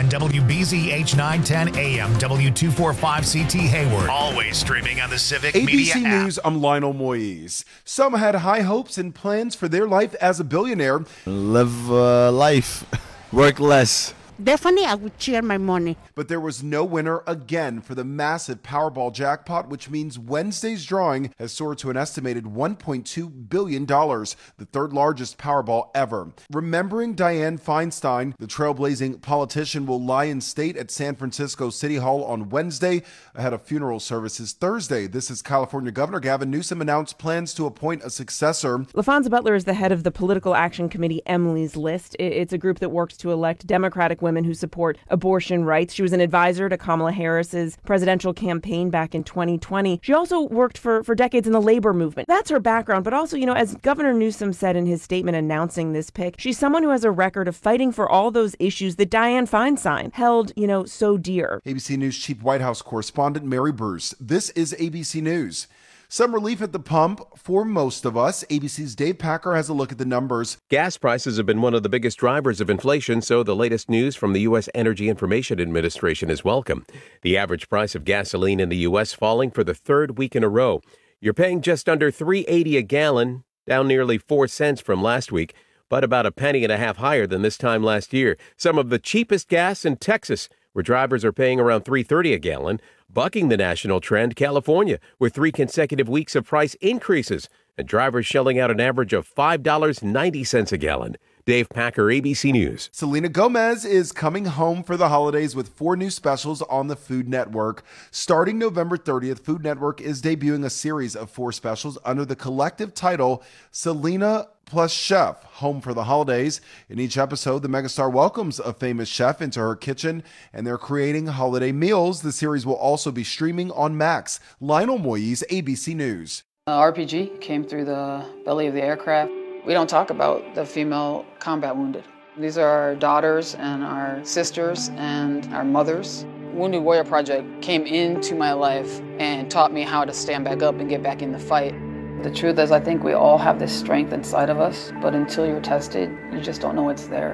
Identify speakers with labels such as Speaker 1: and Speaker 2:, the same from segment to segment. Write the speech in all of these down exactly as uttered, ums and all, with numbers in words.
Speaker 1: and W B Z H nine ten A M, W two forty-five C T Hayward. Always streaming on the Civic
Speaker 2: A B C
Speaker 1: Media app.
Speaker 2: News, I'm Lionel Moise. Some had high hopes and plans for their life as a billionaire.
Speaker 3: Live uh, life, work less.
Speaker 4: Definitely, I would share my money.
Speaker 2: But there was no winner again for the massive Powerball jackpot, which means Wednesday's drawing has soared to an estimated one point two billion dollars, the third largest Powerball ever. Remembering Dianne Feinstein, the trailblazing politician will lie in state at San Francisco City Hall on Wednesday ahead of funeral services Thursday. This is California Governor Gavin Newsom announced plans to appoint a successor.
Speaker 5: LaFonza Butler is the head of the Political Action Committee Emily's List. It's a group that works to elect Democratic women who support abortion rights. She was an advisor to Kamala Harris's presidential campaign back in twenty twenty. She also worked for, for decades in the labor movement. That's her background. But also, you know, as Governor Newsom said in his statement announcing this pick, she's someone who has a record of fighting for all those issues that Dianne Feinstein held, you know, so dear.
Speaker 2: A B C News Chief White House correspondent Mary Bruce. This is A B C News. Some relief at the pump for most of us. A B C's Dave Packer has a look at the numbers.
Speaker 6: Gas prices have been one of the biggest drivers of inflation, so the latest news from the U S Energy Information Administration is welcome. The average price of gasoline in the U S falling for the third week in a row. You're paying just under three dollars and eighty cents a gallon, down nearly four cents from last week, but about a penny and a half higher than this time last year. Some of the cheapest gas in Texas, where drivers are paying around three dollars and thirty cents a gallon. Bucking the national trend, California, with three consecutive weeks of price increases and drivers shelling out an average of five dollars and ninety cents a gallon. Dave Packer, A B C News.
Speaker 2: Selena Gomez is coming home for the holidays with four new specials on the Food Network. Starting November thirtieth, Food Network is debuting a series of four specials under the collective title Selena plus Chef, Home for the Holidays. In each episode, the megastar welcomes a famous chef into her kitchen, and they're creating holiday meals. The series will also be streaming on Max. Lionel Moise, A B C News.
Speaker 7: Uh, R P G came through the belly of the aircraft. We don't talk about the female combat wounded. These are our daughters and our sisters and our mothers. Wounded Warrior Project came into my life and taught me how to stand back up and get back in the fight. The truth is, I think we all have this strength inside of us, but until you're tested, you just don't know it's there.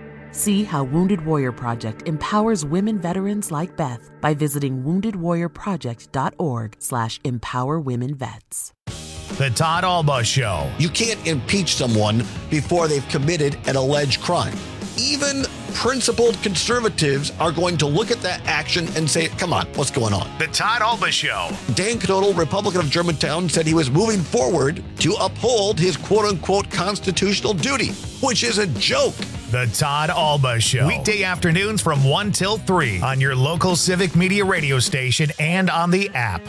Speaker 8: See how Wounded Warrior Project empowers women veterans like Beth by visiting wounded warrior project dot org slash empower women vets.
Speaker 1: The Todd Alba Show.
Speaker 9: You can't impeach someone before they've committed an alleged crime. Even principled conservatives are going to look at that action and say, come on, what's going on?
Speaker 1: The Todd Alba Show.
Speaker 9: Dan Knodel, Republican of Germantown, said he was moving forward to uphold his quote-unquote constitutional duty, which is a joke.
Speaker 1: The Todd Alba Show. Weekday afternoons from one till three on your local Civic Media radio station and on the app.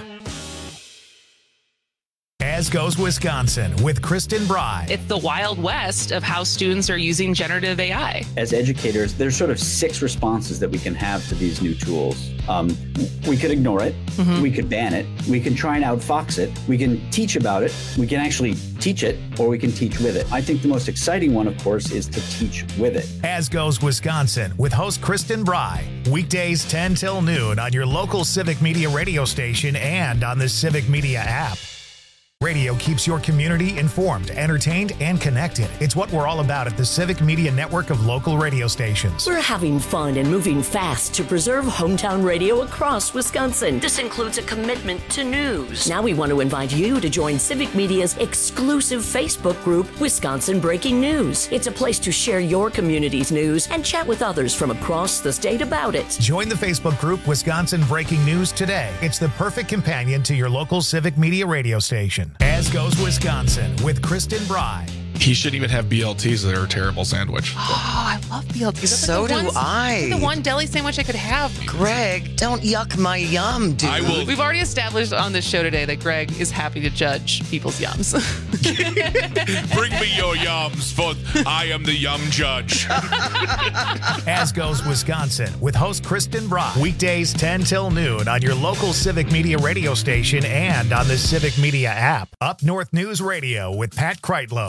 Speaker 1: As Goes Wisconsin with Kristen Bry.
Speaker 10: It's the Wild West of how students are using generative A I.
Speaker 11: As educators, there's sort of six responses that we can have to these new tools. Um, we could ignore it. Mm-hmm. We could ban it. We can try and outfox it. We can teach about it. We can actually teach it, or we can teach with it. I think the most exciting one, of course, is to teach with it.
Speaker 1: As Goes Wisconsin with host Kristen Bry. Weekdays ten till noon on your local Civic Media radio station and on the Civic Media app. Radio keeps your community informed, entertained, and connected. It's what we're all about at the Civic Media network of local radio stations.
Speaker 12: We're having fun and moving fast to preserve hometown radio across Wisconsin. This includes a commitment to news. Now we want to invite you to join Civic Media's exclusive Facebook group, Wisconsin Breaking News. It's a place to share your community's news and chat with others from across the state about it.
Speaker 1: Join the Facebook group Wisconsin Breaking News today. It's the perfect companion to your local Civic Media radio station. As Goes Wisconsin with Kristen Bry.
Speaker 13: He shouldn't even have B L Ts. They're a terrible sandwich.
Speaker 14: Oh, I love B L Ts.
Speaker 15: So do
Speaker 14: ones,
Speaker 15: I.
Speaker 14: The one deli sandwich I could have.
Speaker 15: Greg, don't yuck my yum, dude.
Speaker 13: I will.
Speaker 14: We've already established on this show today that Greg is happy to judge people's yums.
Speaker 13: Bring me your yums, for I am the yum judge.
Speaker 1: As Goes Wisconsin with host Kristen Bry. Weekdays ten till noon on your local Civic Media radio station and on the Civic Media app. Up North News Radio with Pat Kreitlow.
Speaker 3: On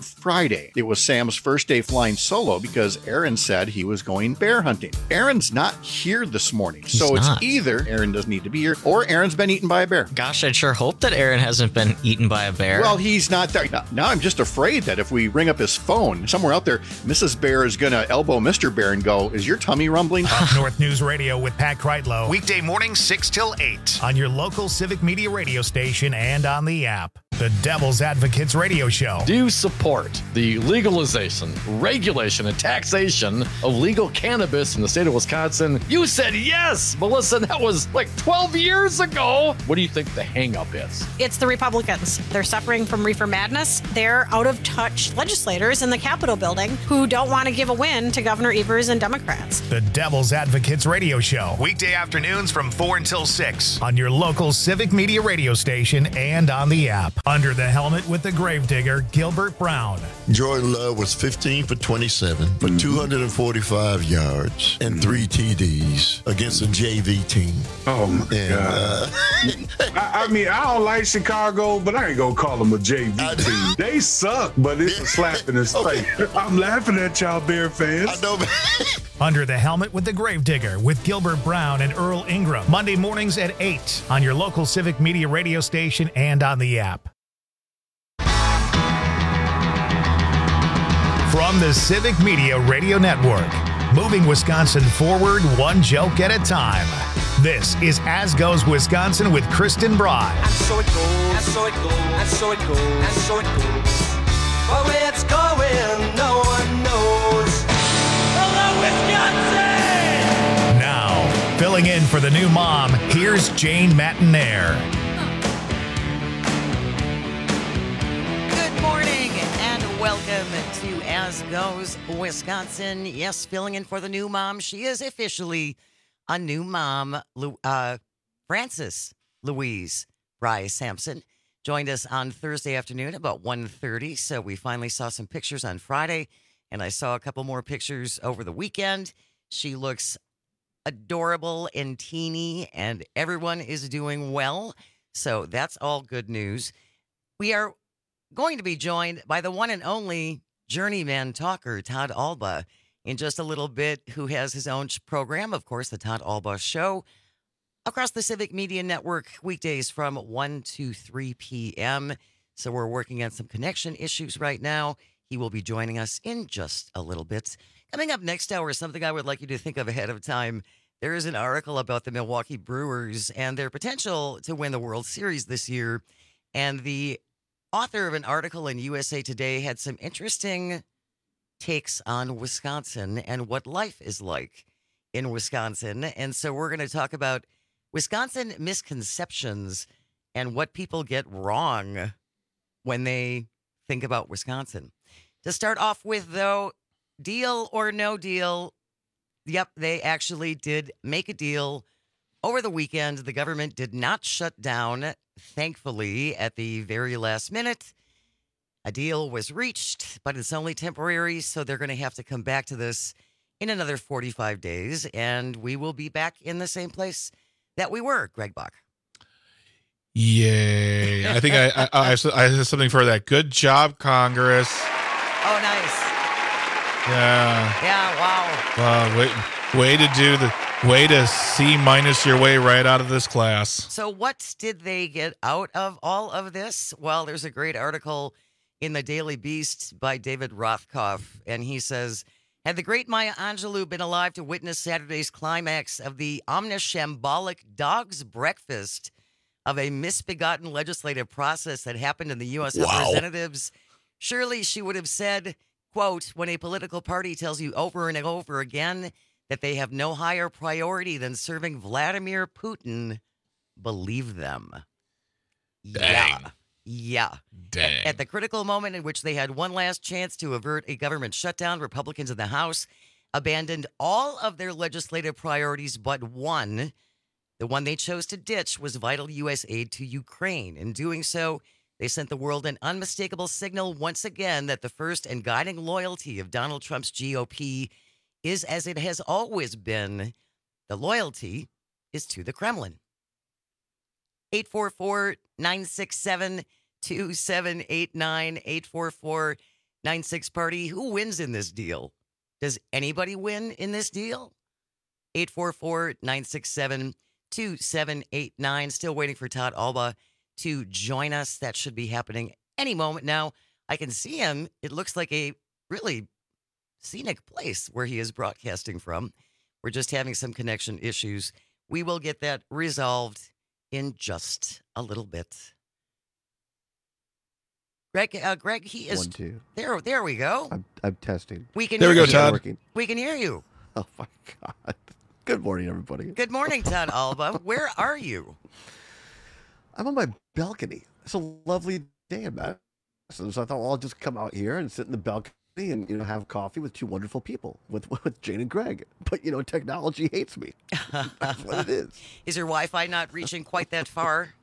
Speaker 16: Friday. It was Sam's first day flying solo because Aaron said he was going bear hunting. Aaron's not here this morning,
Speaker 17: He's
Speaker 16: so it's
Speaker 17: not.
Speaker 16: either Aaron doesn't need to be here or Aaron's been eaten by a bear.
Speaker 17: Gosh, I'd sure hope that Aaron hasn't been eaten by a bear.
Speaker 16: Well, he's not there. Now, now I'm just afraid that if we ring up his phone, somewhere out there, Missus Bear is going to elbow Mister Bear and go, is your tummy rumbling?
Speaker 1: Up North News Radio with Pat Kreitlow. Weekday morning six till eight on your local Civic Media radio station and on the app. The Devil's Advocates Radio Show.
Speaker 18: Do you support the legalization, regulation, and taxation of legal cannabis in the state of Wisconsin? You said yes, Melissa. That was like twelve years ago. What do you think the hang-up is?
Speaker 19: It's the Republicans. They're suffering from reefer madness. They're out-of-touch legislators in the Capitol building who don't want to give a win to Governor Evers and Democrats.
Speaker 1: The Devil's Advocates Radio Show. Weekday afternoons from four until six on your local Civic Media radio station and on the app. Under the helmet with the gravedigger, Gilbert Brown.
Speaker 20: Jordan Love was fifteen for twenty-seven for mm-hmm. two hundred forty-five yards and mm-hmm. three T Ds against a J V team.
Speaker 21: Oh, my and, God. Uh, I, I mean, I don't like Chicago, but I ain't going to call them a J V team. They suck, but it's a slap in his okay. face. I'm laughing at y'all Bear fans.
Speaker 20: I know, man.
Speaker 1: Under the helmet with the gravedigger with Gilbert Brown and Earl Ingram. Monday mornings at eight on your local Civic Media radio station and on the app. From the Civic Media Radio Network, moving Wisconsin forward one joke at a time. This is As Goes Wisconsin with Kristen Bry.
Speaker 22: And so it goes, and so it goes, and so it goes, and so it goes. But where it's going, no one knows. Hello, Wisconsin!
Speaker 1: Now, filling in for the new mom, here's Jane Matinaire.
Speaker 15: Good morning and welcome to As Goes Wisconsin. Yes, filling in for the new mom. She is officially a new mom. Uh, Frances Louise Bry Sampson joined us on Thursday afternoon about one thirty. So we finally saw some pictures on Friday, and I saw a couple more pictures over the weekend. She looks adorable and teeny, and everyone is doing well. So that's all good news. We are going to be joined by the one and only journeyman talker, Todd Alba, in just a little bit, who has his own program, of course, the Todd Alba Show, across the Civic Media Network, weekdays from one to three p.m. So we're working on some connection issues right now. He will be joining us in just a little bit. Coming up next hour is something I would like you to think of ahead of time. There is an article about the Milwaukee Brewers and their potential to win the World Series this year. And the author of an article in U S A Today had some interesting takes on Wisconsin and what life is like in Wisconsin. And so we're going to talk about Wisconsin misconceptions and what people get wrong when they think about Wisconsin. To start off with, though, deal or no deal. Yep, they actually did make a deal over the weekend. The government did not shut down, thankfully, at the very last minute. A deal was reached, but it's only temporary, so they're going to have to come back to this in another forty-five days, and we will be back in the same place that we were, Greg Bach.
Speaker 23: Yay. I think I, I, I, have, I have something for that. Good job, Congress.
Speaker 15: Oh, nice.
Speaker 23: Yeah.
Speaker 15: Yeah, wow.
Speaker 23: Wow, way, way to do the, way to C minus your way right out of this class.
Speaker 15: So what did they get out of all of this? Well, there's a great article in the Daily Beast by David Rothkopf, and he says, had the great Maya Angelou been alive to witness Saturday's climax of the omnishambolic dog's breakfast of a misbegotten legislative process that happened in the U S Wow. Representatives, surely she would have said, quote, when a political party tells you over and over again that they have no higher priority than serving Vladimir Putin, believe them.
Speaker 23: Dang.
Speaker 15: Yeah. Yeah.
Speaker 23: Dang.
Speaker 15: At, at the critical moment in which they had one last chance to avert a government shutdown, Republicans in the House abandoned all of their legislative priorities but one. The one they chose to ditch was vital U S aid to Ukraine. In doing so, they sent the world an unmistakable signal once again that the first and guiding loyalty of Donald Trump's G O P is as it has always been. The loyalty is to the Kremlin. eight four four, nine six seven, two seven eight nine, eight four four, nine six party. Who wins in this deal? Does anybody win in this deal? eight four four, nine six seven, two seven eight nine. Still waiting for Todd Alba to join us. That should be happening any moment now. I can see him. It looks like a really scenic place where he is broadcasting from. We're just having some connection issues. We will get that resolved in just a little bit. Greg, uh, Greg, he is
Speaker 4: One, two.
Speaker 15: there. There we go.
Speaker 4: I'm, I'm testing.
Speaker 15: We can
Speaker 23: There we
Speaker 15: hear
Speaker 23: go,
Speaker 15: you.
Speaker 23: Todd.
Speaker 4: Working.
Speaker 15: We can hear you.
Speaker 4: Oh my God. Good morning, everybody.
Speaker 15: Good morning, Todd Alba. Where are you?
Speaker 4: I'm on my balcony. It's a lovely day in Madison, so I thought, well, I'll just come out here and sit in the balcony and, you know, have coffee with two wonderful people, with with Jane and Greg. But, you know, technology hates me. That's what it is.
Speaker 15: Is your Wi-Fi not reaching quite that far?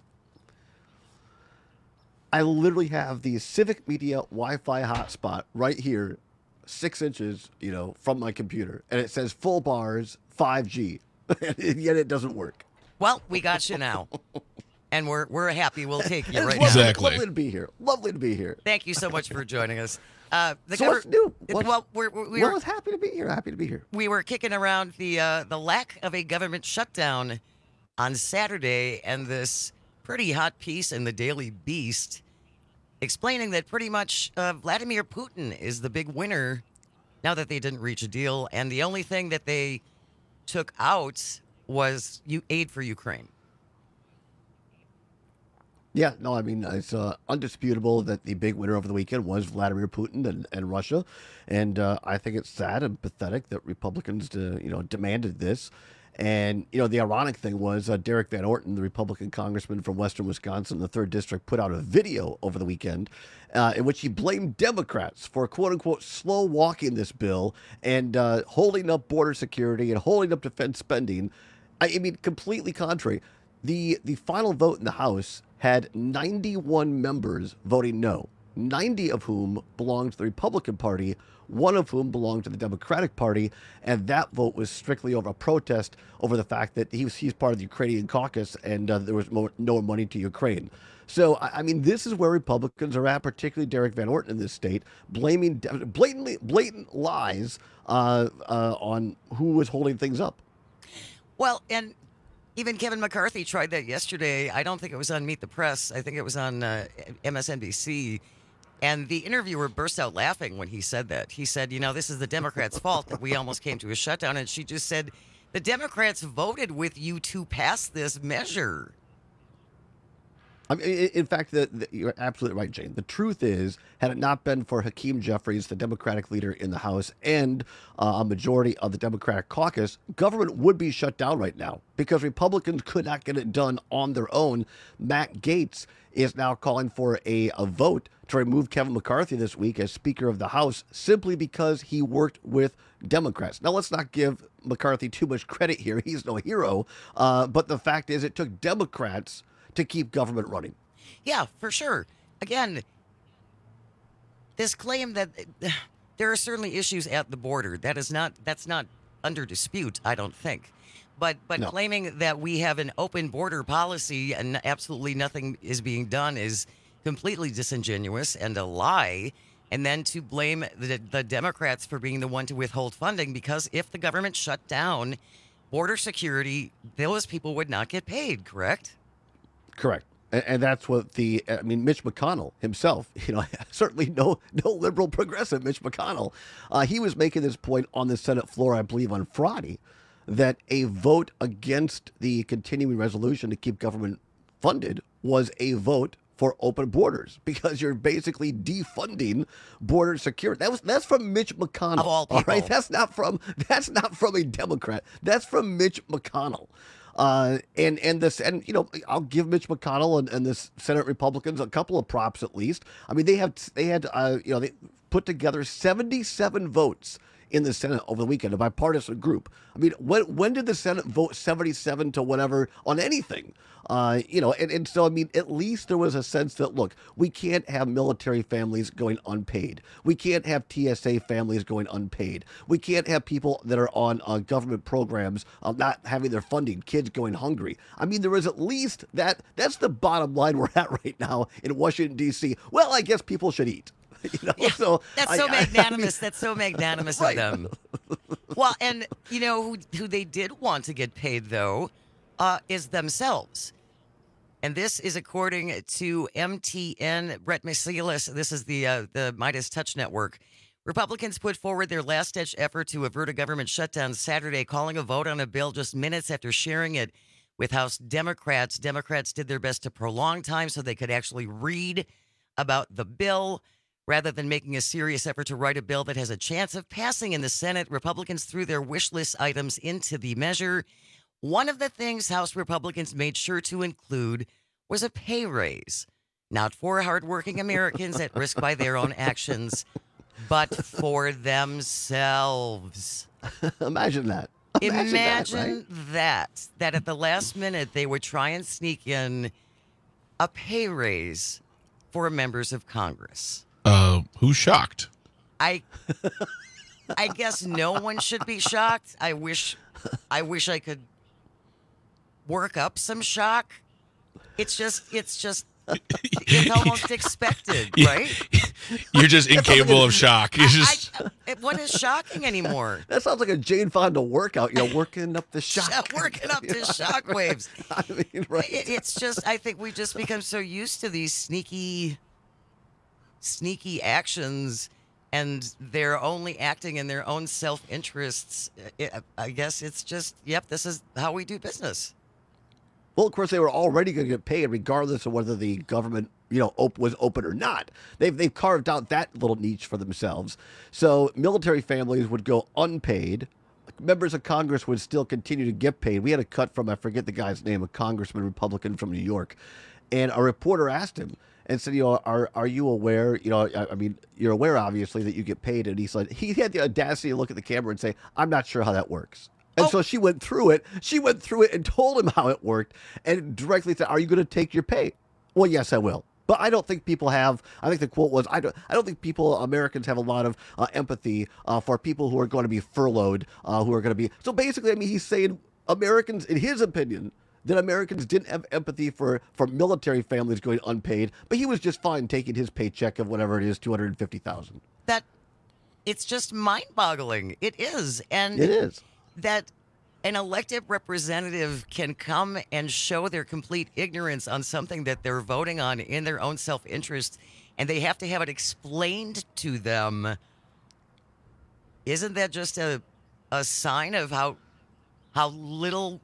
Speaker 4: I literally have the Civic Media Wi-Fi hotspot right here, six inches, you know, from my computer, and it says full bars, five G, and yet it doesn't work.
Speaker 15: Well, we got you now, and we're we're happy. We'll take you
Speaker 4: And
Speaker 15: right
Speaker 4: it's
Speaker 15: now.
Speaker 4: lovely,
Speaker 23: Exactly.
Speaker 4: Lovely to be here. Lovely to be here.
Speaker 15: Thank you so much for joining us. Uh, the
Speaker 4: So
Speaker 15: gover-
Speaker 4: what's new? What's-
Speaker 15: well, we're, we're, we
Speaker 4: well,
Speaker 15: were
Speaker 4: it's happy to be here. Happy to be here.
Speaker 15: we were kicking around the uh, the lack of a government shutdown on Saturday, and this pretty hot piece in the Daily Beast explaining that pretty much uh, Vladimir Putin is the big winner now that they didn't reach a deal, and the only thing that they took out was you aid for Ukraine.
Speaker 4: Yeah, no, I mean, it's uh, undisputable that the big winner over the weekend was Vladimir Putin and, and Russia. And uh, I think it's sad and pathetic that Republicans, uh, you know, demanded this. And, you know, the ironic thing was uh, Derek Van Orton, the Republican congressman from Western Wisconsin, the third district, put out a video over the weekend uh, in which he blamed Democrats for, quote unquote, slow walking this bill and uh, holding up border security and holding up defense spending. I, I mean, completely contrary. The, the final vote in the House had ninety-one members voting no, ninety of whom belonged to the Republican Party, one of whom belonged to the Democratic Party, and that vote was strictly over a protest over the fact that he was he's part of the Ukrainian caucus and uh, there was more, no money to Ukraine. So, I, I mean, this is where Republicans are at, particularly Derek Van Orton in this state, blaming blatantly blatant lies uh, uh, on who was holding things up.
Speaker 15: Well, and even Kevin McCarthy tried that yesterday. I don't think it was on Meet the Press. I think it was on uh, M S N B C. And the interviewer burst out laughing when he said that. He said, you know, this is the Democrats' fault that we almost came to a shutdown. And she just said, the Democrats voted with you to pass this measure.
Speaker 4: I mean, in fact, the, the, you're absolutely right, Jane. The truth is, had it not been for Hakeem Jeffries, the Democratic leader in the House, and uh, a majority of the Democratic caucus, government would be shut down right now because Republicans could not get it done on their own. Matt Gaetz is now calling for a, a vote to remove Kevin McCarthy this week as Speaker of the House simply because he worked with Democrats. Now, let's not give McCarthy too much credit here. He's no hero. Uh, but the fact is, it took Democrats to keep government running.
Speaker 15: Yeah, for sure. Again, this claim that uh, there are certainly issues at the border, that is not that's not under dispute, I don't think. But but
Speaker 4: No.
Speaker 15: claiming that we have an open border policy and absolutely nothing is being done is completely disingenuous and a lie. And then to blame the, the Democrats for being the one to withhold funding, because if the government shut down border security, those people would not get paid, correct?
Speaker 4: Correct. And, and that's what the, I mean, Mitch McConnell himself, you know, certainly no no liberal progressive Mitch McConnell, uh, he was making this point on the Senate floor, I believe, on Friday, that a vote against the continuing resolution to keep government funded was a vote for open borders because you're basically defunding border security. That was that's from Mitch McConnell.
Speaker 15: Of all people.
Speaker 4: right? That's not from that's not from a Democrat. That's from Mitch McConnell. Uh, and and this and you know I'll give Mitch McConnell and, and the Senate Republicans a couple of props at least. I mean they have they had uh, you know they put together seventy-seven votes in the Senate over the weekend, a bipartisan group. I mean, when when did the Senate vote seventy-seven to whatever on anything? Uh, you know, and, and so, I mean, at least there was a sense that, look, we can't have military families going unpaid. We can't have T S A families going unpaid. We can't have people that are on uh, government programs uh, not having their funding, kids going hungry. I mean, there is at least that. That's the bottom line we're at right now in Washington, D C. Well, I guess people should eat. You know, so
Speaker 15: That's
Speaker 4: I-
Speaker 15: so
Speaker 4: I-
Speaker 15: magnanimous. That's so magnanimous
Speaker 4: Right.
Speaker 15: of them. Well, and you know who who they did want to get paid though uh, is themselves. And this is according to M T N. Brett Macias. This is the uh, the Midas Touch Network. Republicans put forward their last-ditch effort to avert a government shutdown Saturday, calling a vote on a bill just minutes after sharing it with House Democrats. Democrats did their best to prolong time so they could actually read about the bill. Rather than making a serious effort to write a bill that has a chance of passing in the Senate, Republicans threw their wish list items into the measure. One of the things House Republicans made sure to include was a pay raise, not for hardworking Americans at risk by their own actions, but for themselves.
Speaker 4: Imagine that. Imagine,
Speaker 15: Imagine
Speaker 4: that, right?
Speaker 15: that, that at the last minute they would try and sneak in a pay raise for members of Congress.
Speaker 23: Uh, who's shocked?
Speaker 15: I I guess no one should be shocked. I wish I wish I could work up some shock. It's just it's just it's almost expected, right?
Speaker 23: You're just incapable of shock. You're just
Speaker 15: I, I, what is shocking anymore?
Speaker 4: That sounds like a Jane Fonda workout. You know, working up the shock.
Speaker 15: Working up the shock waves.
Speaker 4: I mean, right?
Speaker 15: It, it's just I think we've just become so used to these sneaky sneaky actions, and they're only acting in their own self-interests. It, I guess it's just, yep, this is how we do business.
Speaker 4: Well, of course, they were already going to get paid regardless of whether the government, you know, op- was open or not. They've they've carved out that little niche for themselves. So military families would go unpaid. Members of Congress would still continue to get paid. We had a cut from, I forget the guy's name, a congressman, Republican from New York. And a reporter asked him and said, you know, are are you aware, you know, I, I mean, you're aware, obviously, that you get paid. And he said, he had the audacity to look at the camera and say, I'm not sure how that works. And so she went through it. She went through it and told him how it worked and directly said, are you going to take your pay? Well, yes, I will. But I don't think people have, I think the quote was, I don't, I don't think people, Americans have a lot of uh, empathy uh, for people who are going to be furloughed, uh, who are going to be. So basically, I mean, he's saying Americans, in his opinion, that Americans didn't have empathy for, for military families going unpaid, but he was just fine taking his paycheck of whatever it is, two hundred fifty thousand dollars.
Speaker 15: That, it's just mind-boggling. It is. And
Speaker 4: It is.
Speaker 15: that an elected representative can come and show their complete ignorance on something that they're voting on in their own self-interest, and they have to have it explained to them. Isn't that just a a sign of how how little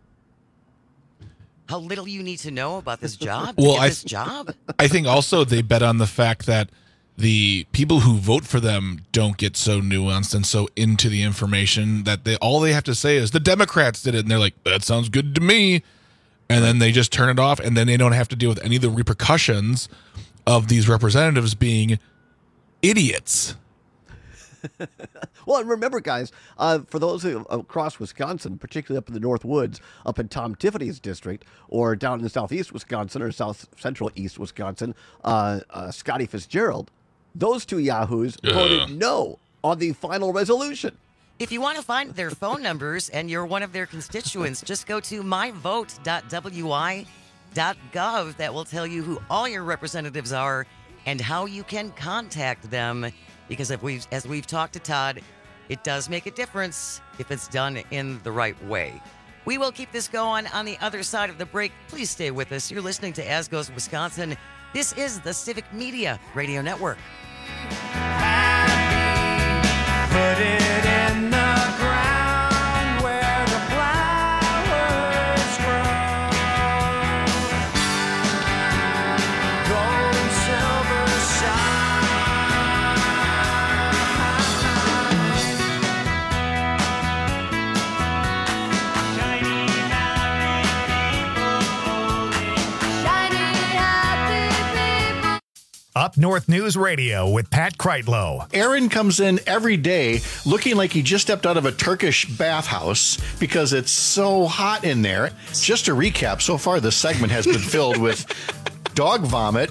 Speaker 15: how little you need to know about this job to
Speaker 23: Well,
Speaker 15: get
Speaker 23: I
Speaker 15: this job?
Speaker 23: I think also they bet on the fact that the people who vote for them don't get so nuanced and so into the information that they all they have to say is the Democrats did it, and they're like, that sounds good to me, and then they just turn it off, and then they don't have to deal with any of the repercussions of these representatives being idiots.
Speaker 4: Well, and remember, guys, uh, for those who across Wisconsin, particularly up in the North Woods, up in Tom Tiffany's district, or down in southeast Wisconsin or south central east Wisconsin, uh, uh, Scotty Fitzgerald, those two yahoos
Speaker 23: Ugh.
Speaker 4: voted no on the final resolution.
Speaker 15: If you want to find their phone numbers and you're one of their constituents, just go to my vote dot w i dot gov. That will tell you who all your representatives are and how you can contact them. Because if we've, as we've talked to Todd, it does make a difference if it's done in the right way. We will keep this going on the other side of the break. Please stay with us. You're listening to As Goes Wisconsin. This is the Civic Media Radio Network.
Speaker 22: Put it in the ground where the flowers grow. Gold and silver shine. Shiny, happy people holding. Shiny, happy people.
Speaker 1: Up North News Radio with Pat Kreitlow.
Speaker 16: Aaron comes in every day looking like he just stepped out of a Turkish bathhouse because it's so hot in there. Just to recap, so far this segment has been filled with dog vomit,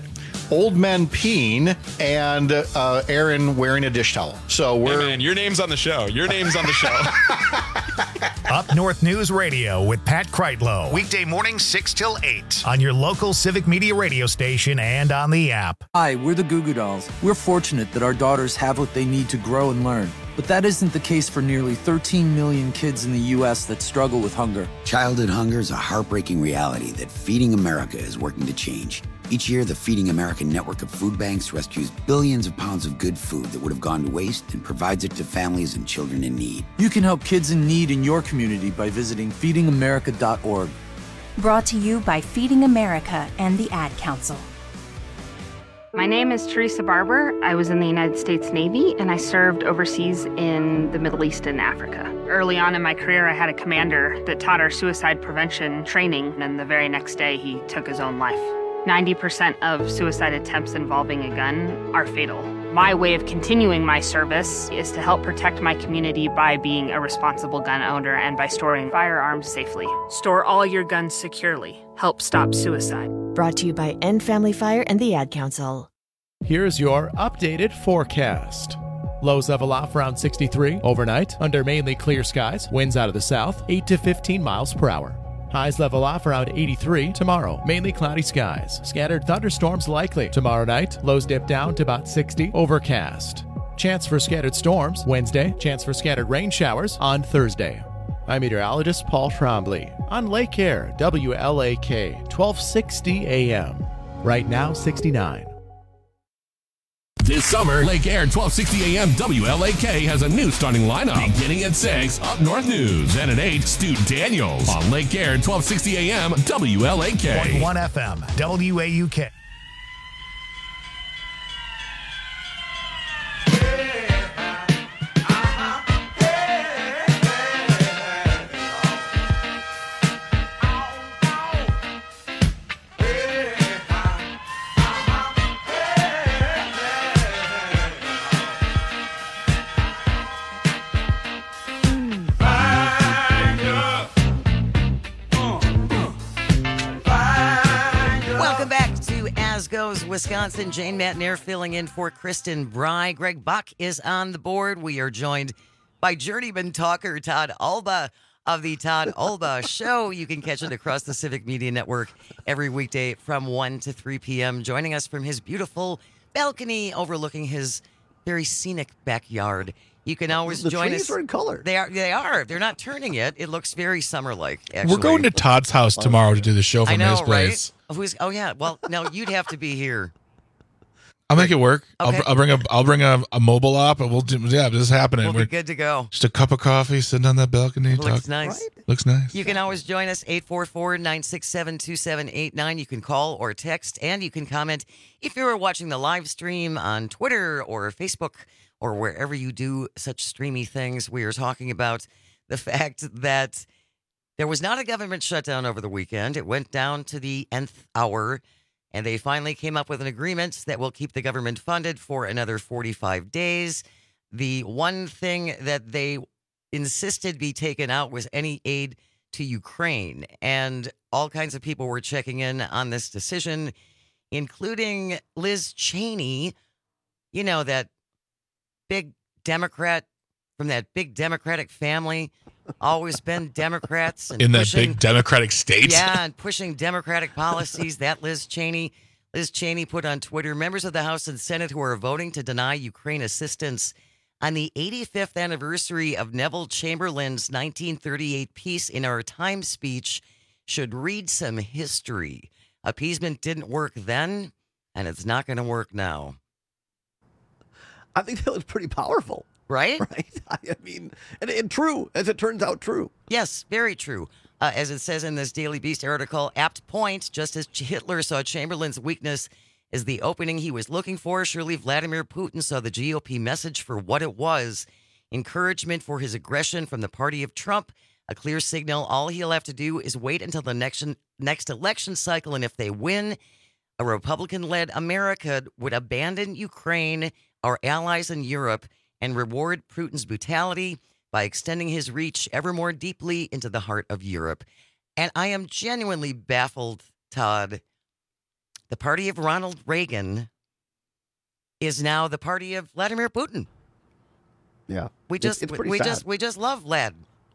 Speaker 16: old men peeing, and uh, Aaron wearing a dish towel. So we're.
Speaker 2: Hey man, your name's on the show. Your name's on the show.
Speaker 1: Up North News Radio with Pat Kreitlow. Weekday mornings six till eight on your local Civic Media radio station and on the app.
Speaker 5: Hi, we're the Goo Goo Dolls. We're fortunate that our daughters have what they need to grow and learn. But that isn't the case for nearly thirteen million kids in the U S that struggle with hunger.
Speaker 6: Childhood hunger is a heartbreaking reality that Feeding America is working to change. Each year, the Feeding America network of food banks rescues billions of pounds of good food that would have gone to waste and provides it to families and children in need.
Speaker 5: You can help kids in need in your community by visiting feeding america dot org.
Speaker 24: Brought to you by Feeding America and the Ad Council.
Speaker 25: My name is Teresa Barber. I was in the United States Navy, and I served overseas in the Middle East and Africa. Early on in my career, I had a commander that taught our suicide prevention training, and the very next day, he took his own life. ninety percent of suicide attempts involving a gun are fatal. My way of continuing my service is to help protect my community by being a responsible gun owner and by storing firearms safely. Store all your guns securely. Help stop suicide.
Speaker 26: Brought to you by End Family Fire and the Ad Council.
Speaker 27: Here's your updated forecast. Lows level off around sixty-three overnight under mainly clear skies. Winds out of the south, eight to fifteen miles per hour. Highs level off around eighty-three tomorrow. Mainly cloudy skies. Scattered thunderstorms likely. Tomorrow night, lows dip down to about sixty. Overcast. Chance for scattered storms Wednesday. Chance for scattered rain showers on Thursday. I'm meteorologist Paul Trombley on Lake Air, W L A K, twelve sixty A M. Right now, sixty-nine.
Speaker 28: This summer, Lake Air twelve sixty A M W L A K has a new starting lineup. Beginning at six, Up North News. And at eight, Stu Daniels. On Lake Air twelve sixty A M W L A K.
Speaker 1: point one F M, W A U K.
Speaker 15: Goes Wisconsin. Jane Matnair filling in for Kristen Bry. Greg Buck is on the board. We are joined by journeyman talker Todd Alba of the Todd Alba Show. You can catch it across the Civic Media Network every weekday from one to three p.m. Joining us from his beautiful balcony overlooking his very scenic backyard. You can always
Speaker 4: the
Speaker 15: join
Speaker 4: trees
Speaker 15: us.
Speaker 4: are in color.
Speaker 15: They are. They are. They're not turning it. It looks very summer-like. Actually,
Speaker 23: We're going to Todd's house tomorrow to do the show from
Speaker 15: I know,
Speaker 23: his place.
Speaker 15: right? Who's? Oh yeah. Well, no, you'd have to be here.
Speaker 23: I'll make it work.
Speaker 15: Okay.
Speaker 23: I'll, I'll bring a I'll bring a, a mobile op, and we'll do. Yeah, this is happening.
Speaker 15: We'll
Speaker 23: We're
Speaker 15: be good to go.
Speaker 23: just a cup of coffee, sitting on that balcony.
Speaker 15: Looks
Speaker 23: talk.
Speaker 15: nice.
Speaker 23: Looks nice.
Speaker 15: You can always join us, eight four four, nine six seven, two seven eight nine. You can call or text, and you can comment if you're watching the live stream on Twitter or Facebook or wherever you do such streamy things. We are talking about the fact that there was not a government shutdown over the weekend. It went down to the nth hour, and they finally came up with an agreement that will keep the government funded for another forty-five days. The one thing that they insisted be taken out was any aid to Ukraine, and all kinds of people were checking in on this decision, including Liz Cheney, you know, that big Democrat from that big Democratic family, always been Democrats. And
Speaker 23: in that
Speaker 15: pushing,
Speaker 23: big Democratic state.
Speaker 15: Yeah, and pushing Democratic policies. That Liz Cheney. Liz Cheney put on Twitter, members of the House and Senate who are voting to deny Ukraine assistance on the eighty-fifth anniversary of Neville Chamberlain's nineteen thirty-eight Peace in Our Time speech should read some history. Appeasement didn't work then, and it's not going to work now.
Speaker 4: I think that was pretty powerful.
Speaker 15: Right?
Speaker 4: Right. I mean, and, and true, as it turns out, true.
Speaker 15: Yes, very true. Uh, as it says in this Daily Beast article, apt point, just as Hitler saw Chamberlain's weakness as the opening he was looking for, surely Vladimir Putin saw the G O P message for what it was. Encouragement for his aggression from the party of Trump, a clear signal. All he'll have to do is wait until the next, next election cycle, and if they win, a Republican-led America would abandon Ukraine, our allies in Europe, and reward Putin's brutality by extending his reach ever more deeply into the heart of Europe. And I am genuinely baffled, Todd, the party of Ronald Reagan is now the party of Vladimir Putin.
Speaker 4: Yeah.
Speaker 15: We just
Speaker 4: it's, it's pretty
Speaker 15: we
Speaker 4: sad.
Speaker 15: just we just love Vlad.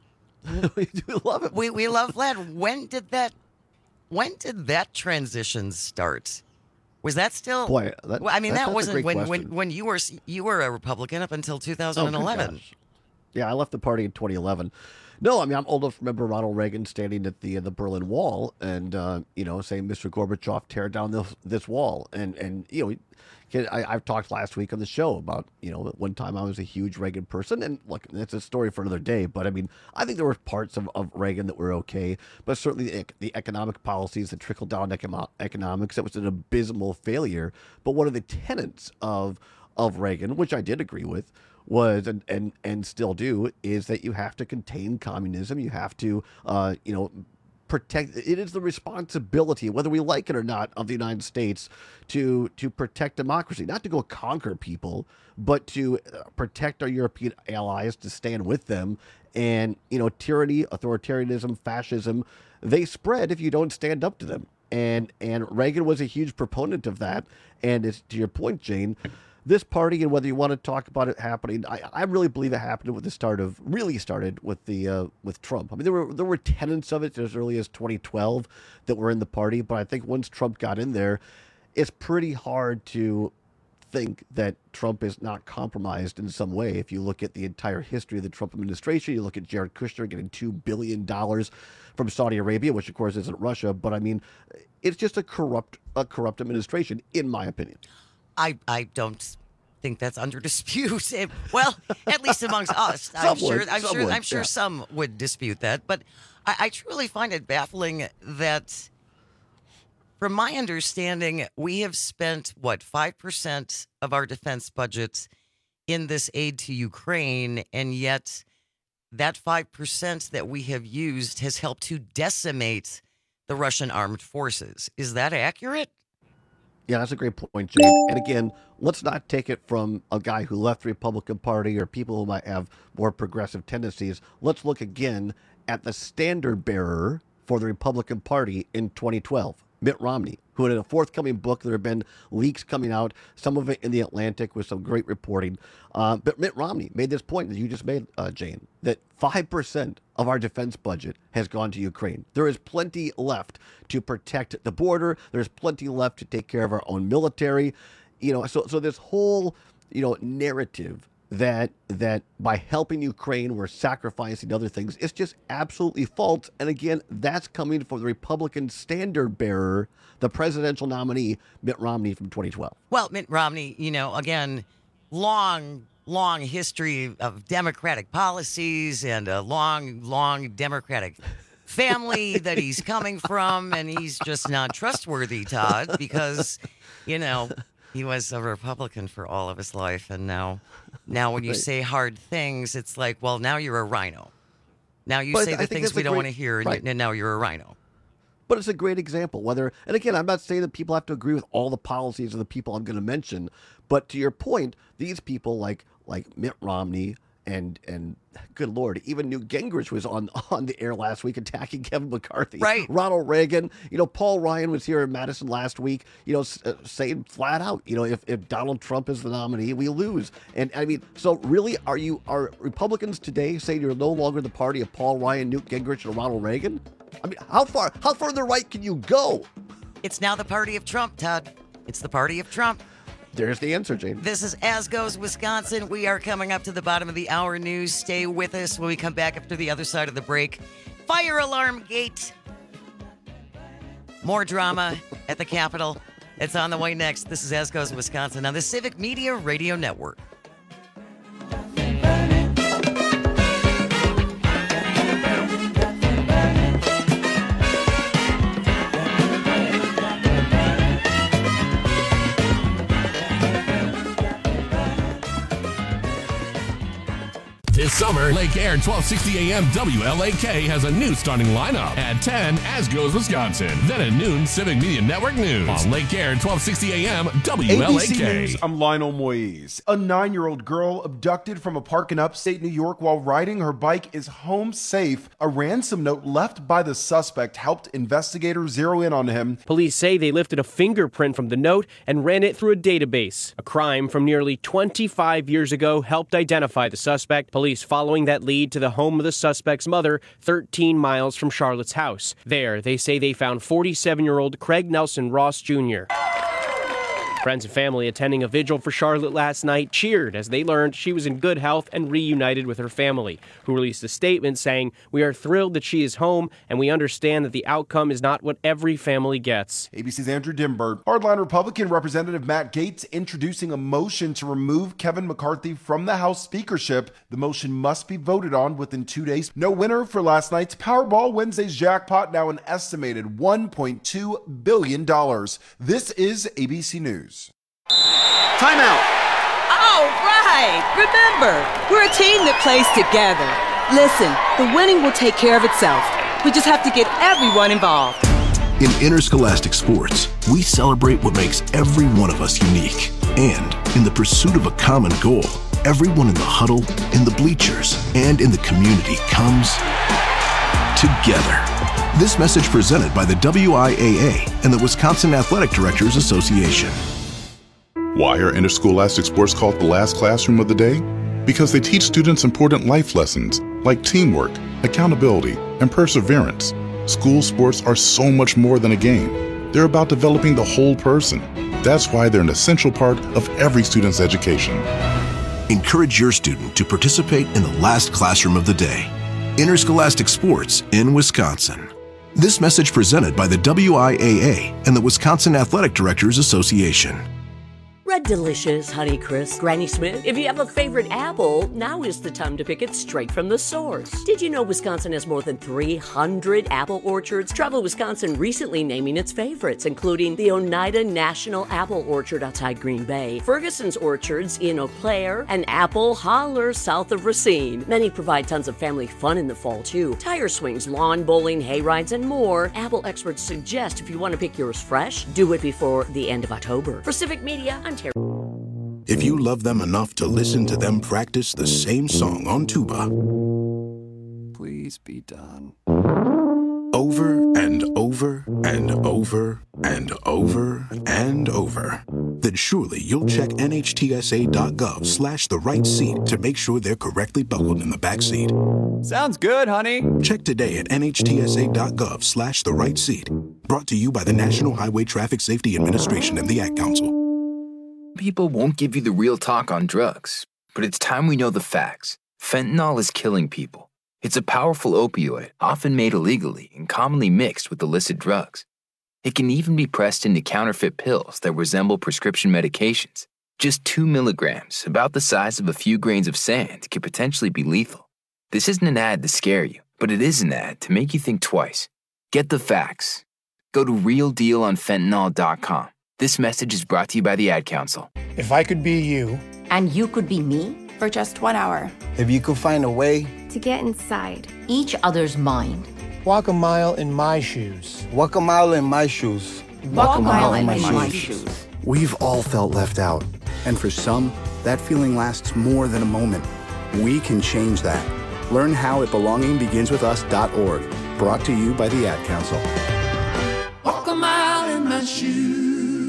Speaker 4: we do love it.
Speaker 15: We we love Vlad. When did that when did that transition start? Was that still
Speaker 4: Boy, that,
Speaker 15: well, I mean
Speaker 4: that,
Speaker 15: that
Speaker 4: that's
Speaker 15: wasn't
Speaker 4: a great
Speaker 15: when, when
Speaker 4: question.
Speaker 15: when you were you were a Republican up until two thousand eleven.
Speaker 4: Oh, good gosh. Yeah, I left the party in twenty eleven. No, I mean, I'm old enough to remember Ronald Reagan standing at the the Berlin Wall and, uh, you know, saying, Mister Gorbachev, tear down this, this wall. And, and you know, I, I've talked last week on the show about, you know, at one time I was a huge Reagan person. And look, that's a story for another day. But I mean, I think there were parts of, of Reagan that were okay. But certainly the, the economic policies, the trickle down econo- economics, that was an abysmal failure. But one of the tenets of, of Reagan, which I did agree with, was and, and and still do, is that you have to contain communism. You have to, uh, you know, protect. It is the responsibility, whether we like it or not, of the United States to to protect democracy, not to go conquer people, but to protect our European allies, to stand with them. And, you know, tyranny, authoritarianism, fascism, they spread if you don't stand up to them. And and Reagan was a huge proponent of that. And it's, to your point, Jane, this party, and whether you want to talk about it happening, I, I really believe it happened with the start of, really started with the uh, with Trump. I mean, there were there were tenets of it as early as twenty twelve that were in the party, but I think once Trump got in there, it's pretty hard to think that Trump is not compromised in some way. If you look at the entire history of the Trump administration, you look at Jared Kushner getting two billion dollars from Saudi Arabia, which of course isn't Russia, but I mean, it's just a corrupt a corrupt administration, in my opinion.
Speaker 15: I, I don't think that's under dispute. It- well, at least amongst us,
Speaker 4: Some
Speaker 15: I'm sure.
Speaker 4: would,
Speaker 15: I'm
Speaker 4: some
Speaker 15: sure.
Speaker 4: would,
Speaker 15: I'm sure
Speaker 4: yeah.
Speaker 15: some would dispute that. But I, I truly find it baffling that, from my understanding, we have spent what five percent of our defense budget in this aid to Ukraine, and yet that five percent that we have used has helped to decimate the Russian armed forces. Is that accurate?
Speaker 4: Yeah, that's a great point, Jane. And again, let's not take it from a guy who left the Republican Party or people who might have more progressive tendencies. Let's look again at the standard bearer for the Republican Party in twenty twelve, Mitt Romney, who in a forthcoming book, there have been leaks coming out, some of it in the Atlantic with some great reporting. Uh, but Mitt Romney made this point that you just made, uh, Jane, that five percent of our defense budget has gone to Ukraine. There is plenty left to protect the border. There's plenty left to take care of our own military. You know, so so this whole, you know, narrative that that by helping Ukraine we're sacrificing other things, it's just absolutely false. And again, that's coming from the Republican standard bearer, the presidential nominee, Mitt Romney from twenty twelve.
Speaker 15: Well, Mitt Romney, you know, again, long, long history of Democratic policies and a long, long Democratic family that he's coming from, and he's just not trustworthy, Todd, because, you know, he was a Republican for all of his life, and now, now when you
Speaker 4: Right.
Speaker 15: say hard things, it's like, well, now you're a rhino. Now you
Speaker 4: But
Speaker 15: say
Speaker 4: I
Speaker 15: the
Speaker 4: think
Speaker 15: things
Speaker 4: that's
Speaker 15: we
Speaker 4: a
Speaker 15: don't
Speaker 4: great-
Speaker 15: want to hear, and,
Speaker 4: right.
Speaker 15: you, and now you're a rhino.
Speaker 4: But it's a great example. Whether, and again, I'm not saying that people have to agree with all the policies of the people I'm going to mention, but to your point, these people like like Mitt Romney and and good Lord, even Newt Gingrich was on on the air last week attacking Kevin McCarthy.
Speaker 15: Right.
Speaker 4: Ronald Reagan. You know, Paul Ryan was here in Madison last week. You know, s- uh, saying flat out, you know, if, if Donald Trump is the nominee, we lose. And I mean, so really, are you are Republicans today saying you're no longer the party of Paul Ryan, Newt Gingrich, and Ronald Reagan? I mean, how far how far to the right can you go?
Speaker 15: It's now the party of Trump, Todd. It's the party of Trump.
Speaker 4: There's the answer, Jane.
Speaker 15: This is As Goes Wisconsin. We are coming up to the bottom of the hour news. Stay with us when we come back after the other side of the break. Fire alarm gate. More drama at the Capitol. It's on the way next. This is As Goes Wisconsin on the Civic Media Radio Network.
Speaker 28: This This summer, Lake Air twelve sixty A M W L A K has a new starting lineup. At ten, As Goes Wisconsin. Then at noon, Civic Media Network News. On Lake Air twelve sixty A M W L A K.
Speaker 7: A B C News, I'm Lionel Moise. A nine-year-old girl abducted from a park in upstate New York while riding her bike is home safe. A ransom note left by the suspect helped investigators zero in on him.
Speaker 8: Police say they lifted a fingerprint from the note and ran it through a database. A crime from nearly twenty-five years ago helped identify the suspect. Police following that lead to the home of the suspect's mother, thirteen miles from Charlotte's house. There, they say they found forty-seven-year-old Craig Nelson Ross Junior Friends and family attending a vigil for Charlotte last night cheered as they learned she was in good health and reunited with her family, who released a statement saying, "We are thrilled that she is home, and we understand that the outcome is not what every family gets."
Speaker 7: A B C's Andrew Dimberg. Hardline Republican Representative Matt Gaetz introducing a motion to remove Kevin McCarthy from the House speakership. The motion must be voted on within two days. No winner for last night's Powerball Wednesday's jackpot, now an estimated one point two billion dollars. This is A B C News.
Speaker 9: Timeout.
Speaker 10: All right. Remember, we're a team that plays together. Listen, the winning will take care of itself. We just have to get everyone involved.
Speaker 11: In interscholastic sports, we celebrate what makes every one of us unique. And in the pursuit of a common goal, everyone in the huddle, in the bleachers, and in the community comes together. This message presented by the W I A A and the Wisconsin Athletic Directors Association.
Speaker 12: Why are interscholastic sports called the last classroom of the day? Because they teach students important life lessons like teamwork, accountability, and perseverance. School sports are so much more than a game. They're about developing the whole person. That's why they're an essential part of every student's education.
Speaker 11: Encourage your student to participate in the last classroom of the day. Interscholastic sports in Wisconsin. This message presented by the W I A A and the Wisconsin Athletic Directors Association.
Speaker 13: Red Delicious, Honeycrisp, Granny Smith. If you have a favorite apple, now is the time to pick it straight from the source. Did you know Wisconsin has more than three hundred apple orchards? Travel Wisconsin recently naming its favorites, including the Oneida National Apple Orchard outside Green Bay, Ferguson's Orchards in Eau Claire, and Apple Holler south of Racine. Many provide tons of family fun in the fall, too. Tire swings, lawn bowling, hay rides, and more. Apple experts suggest if you want to pick yours fresh, do it before the end of October. For Civic Media, I'm Terry.
Speaker 11: If you love them enough to listen to them practice the same song on tuba,
Speaker 14: please be done.
Speaker 11: Over and over and over and over and over, then surely you'll check nhtsa.gov slash the right seat to make sure they're correctly buckled in the back seat.
Speaker 14: Sounds good, honey.
Speaker 11: Check today at nhtsa.gov slash the right seat. Brought to you by the National Highway Traffic Safety Administration and the Ad Council.
Speaker 29: People won't give you the real talk on drugs, but it's time we know the facts. Fentanyl is killing people. It's a powerful opioid, often made illegally and commonly mixed with illicit drugs. It can even be pressed into counterfeit pills that resemble prescription medications. Just two milligrams, about the size of a few grains of sand, could potentially be lethal. This isn't an ad to scare you, but it is an ad to make you think twice. Get the facts. Go to real deal on fentanyl dot com. This message is brought to you by the Ad Council.
Speaker 30: If I could be you.
Speaker 31: And you could be me for just one hour.
Speaker 30: If you could find a way.
Speaker 31: To get inside each other's mind.
Speaker 30: Walk a mile in my shoes. Walk a mile in my shoes.
Speaker 31: Walk, Walk a mile, mile in my, my shoes. shoes.
Speaker 32: We've all felt left out. And for some, that feeling lasts more than a moment. We can change that. Learn how at belonging begins with us dot org. Brought to you by the Ad Council.
Speaker 22: Walk a mile in my shoes.